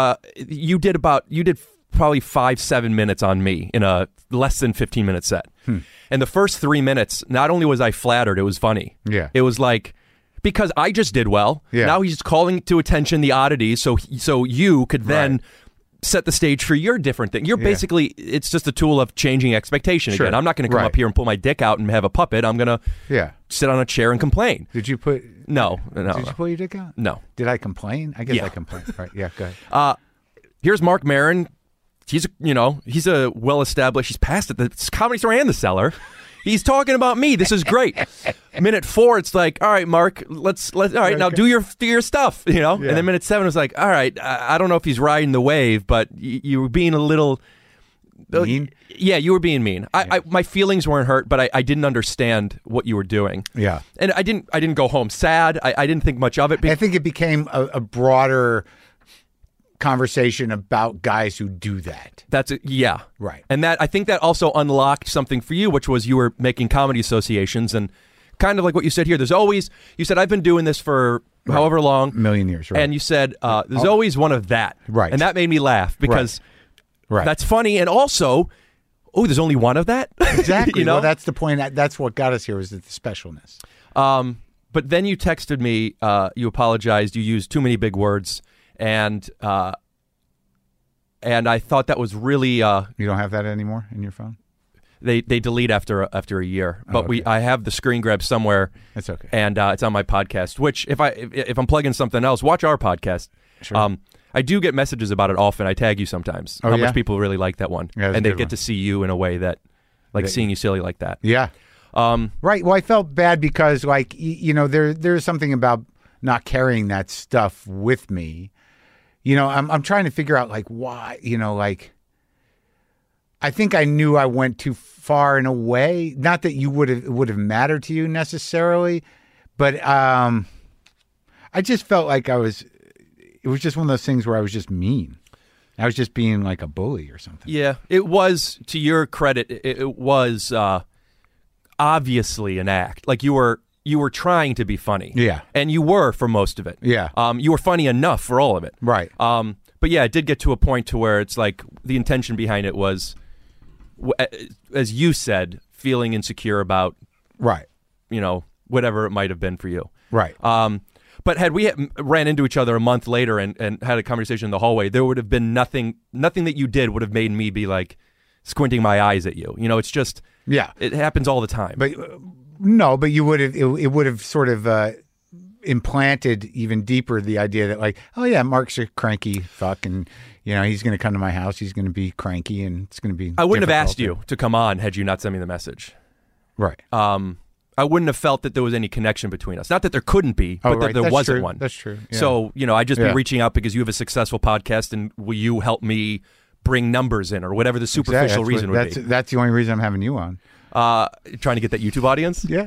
You did probably 5-7 minutes on me in a less than 15-minute set. And the first 3 minutes, not only was I flattered, it was funny. Yeah, it was like, because I just did well. Yeah. Now he's calling to attention the oddities, so you could then set the stage for your different thing. You're basically, it's just a tool of changing expectation again. I'm not going to come up here and pull my dick out and have a puppet. I'm going to sit on a chair and complain. Did you put... No. Did you pull your dick out? No. Did I complain? I guess I complained. Right, yeah, go ahead. Here's Marc Maron. He's a well-established, he's passed at the Comedy Store and the Cellar. He's talking about me. This is great. Minute 4, it's like, all right, Mark, let's all right, now do your stuff, And then minute 7 was like, all right, I don't know if he's riding the wave, but you were being a little mean. Yeah, you were being mean. My feelings weren't hurt, but I didn't understand what you were doing. Yeah, and I didn't go home sad. I didn't think much of it. I think it became a broader conversation about guys who do that. Right. And that I think that also unlocked something for you, which was you were making comedy associations, and kind of like what you said here. You said I've been doing this for however long, a million years, right? And you said there's always one of that, right? And that made me laugh because that's funny, and also, there's only one of that. Exactly. Well, that's the point. That's what got us here, was the specialness. But then you texted me. You apologized. You used too many big words. And I thought that was really. You don't have that anymore in your phone? They delete after a year, but I have the screen grab somewhere. That's okay, and it's on my podcast. Which if I'm plugging something else, watch our podcast. Sure. I do get messages about it often. I tag you sometimes. How much people really like that one, and they get to see you in a way that, like seeing you silly like that. Yeah. Right. Well, I felt bad because, like, there's something about not carrying that stuff with me. I'm trying to figure out, like, why, I think I knew I went too far in a way. Not that it would have mattered to you necessarily, but I just felt like it was just one of those things where I was just mean. I was just being like a bully or something. Yeah, it was, to your credit, it was obviously an act. Like you were trying to be funny. Yeah. And you were for most of it. Yeah. You were funny enough for all of it. Right. But yeah, it did get to a point to where it's like the intention behind it was, as you said, feeling insecure about, right, whatever it might have been for you. Right. But had we ran into each other a month later and had a conversation in the hallway, there would have been nothing that you did would have made me be like squinting my eyes at you. It's just, it happens all the time. But no, but you would have, it would have sort of implanted even deeper the idea that, like, oh yeah, Mark's a cranky fuck, and he's going to come to my house, he's going to be cranky, and it's going to be. I wouldn't have asked you to come on had you not sent me the message. Right. I wouldn't have felt that there was any connection between us. Not that there couldn't be, but that there wasn't one. That's true. Yeah. So, I'd just be reaching out because you have a successful podcast, and will you help me bring numbers in, or whatever the superficial reason would be. That's the only reason I'm having you on. trying to get that YouTube audience. Yeah.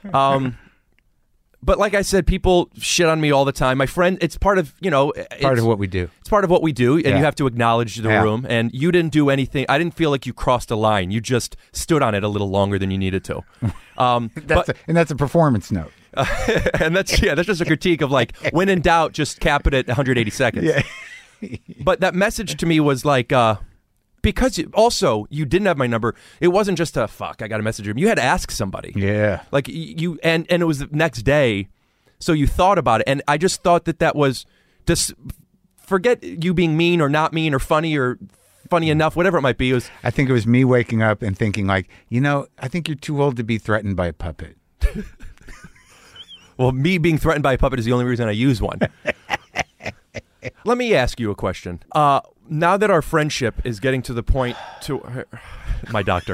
But like I said, people shit on me all the time. My friend, it's part of, Part of what we do. It's part of what we do, and Yeah. you have to acknowledge the Yeah. room. And you didn't do anything. I didn't feel like you crossed a line. You just stood on it a little longer than you needed to. That's a performance note. And that's just a critique of like, when in doubt, just cap it at 180 seconds. Yeah. But that message to me was like, because you didn't have my number. It wasn't just a fuck, I got a message from you. You had to ask somebody. Yeah. Like you, and it was the next day, so you thought about it. And I just thought that was just forget you being mean or not mean or funny enough, whatever it might be. It was I think it was me waking up and thinking like, I think you're too old to be threatened by a puppet. well, me being threatened by a puppet is the only reason I use one. Let me ask you a question. Now that our friendship is getting to the point to my doctor.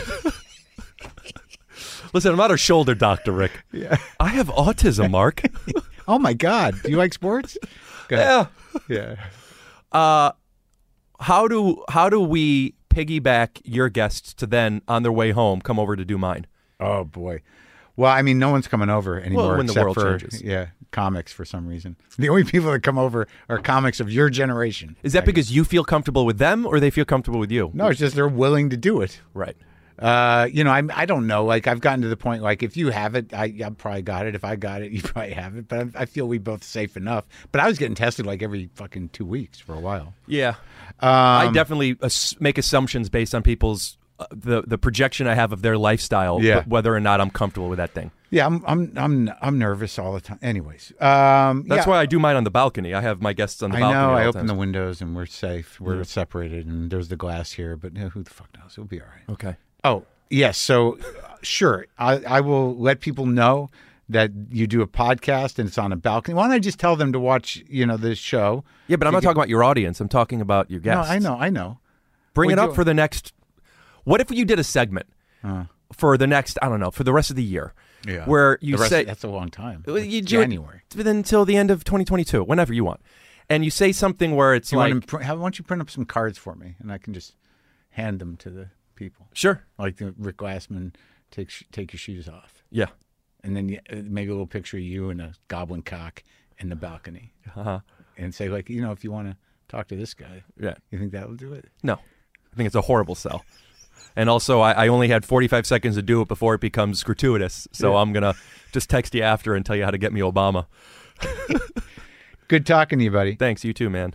Listen, I'm not a shoulder doctor, Rick. Yeah. I have autism, Mark. Oh my God. Do you like sports? Go ahead. Yeah. How do we piggyback your guests to then on their way home come over to do mine? Oh boy. Well, I mean, no one's coming over anymore Well, when the except world for changes. comics for some reason. The only people that come over are comics of your generation. Is that because you feel comfortable with them or they feel comfortable with you? No, it's just they're willing to do it. Right. I don't know. Like I've gotten to the point like if you have it, I probably got it. If I got it, you probably have it. But I feel we both safe enough. But I was getting tested like every fucking 2 weeks for a while. Yeah. I definitely make assumptions based on people's the projection I have of their lifestyle, Yeah. whether or not I'm comfortable with that thing. Yeah, I'm nervous all the time. Anyways, That's why I do mine on the balcony. I have my guests on the I balcony. know. all I the open time. the windows and we're safe. We're separated, and there's the glass here. But who the fuck knows? It'll be all right. Okay. Oh yes. So sure, I will let people know that you do a podcast and it's on a balcony. Why don't I just tell them to watch this show? Yeah, but I'm not talking about your audience. I'm talking about your guests. No, I know. Bring We it up do- for the next. What if you did a segment for the next? I don't know, for the rest of the year. Yeah. Where you The rest- say that's a long time. Well, you do January. it until the end of 2022, whenever you want, and you say something where it's Why like, don't you print up some cards for me, and I can just hand them to the people, sure, like the Rick Glassman, take your shoes off, yeah, and then maybe a little picture of you and a goblin cock in the balcony, and say like, if you want to talk to this guy, yeah. you think that will do it? No, I think it's a horrible sell. And also, I only had 45 seconds to do it before it becomes gratuitous. So I'm gonna just text you after and tell you how to get me Obama. Good talking to you, buddy. Thanks, you too, man.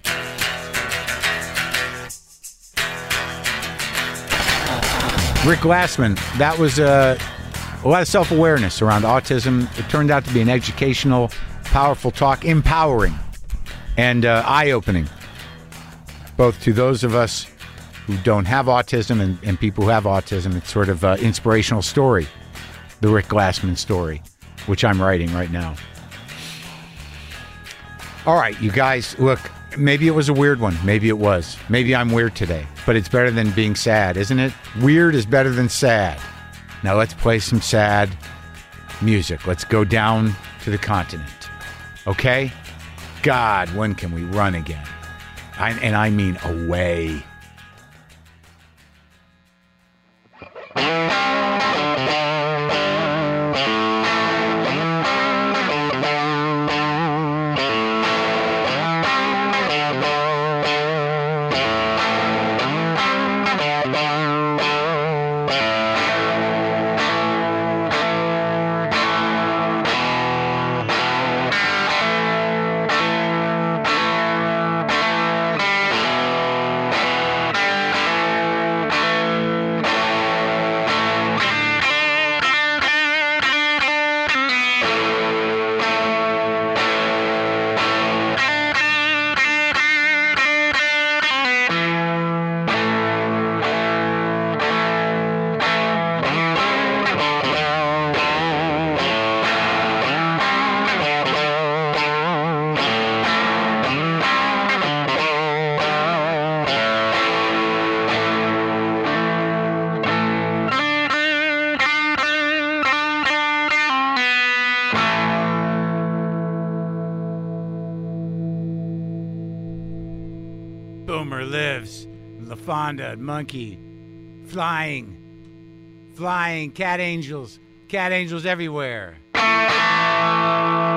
Rick Glassman. That was a lot of self-awareness around autism. It turned out to be an educational, powerful talk, empowering, and eye-opening, both to those of us who don't have autism and people who have autism. It's sort of an inspirational story, the Rick Glassman story, which I'm writing right now. All right, you guys, look, maybe it was a weird one. Maybe it was. Maybe I'm weird today, but it's better than being sad, isn't it? Weird is better than sad. Now let's play some sad music. Let's go down to the continent. Okay? God, when can we run again? I mean away. Boomer lives. LaFonda, Monkey, flying flying cat angels everywhere.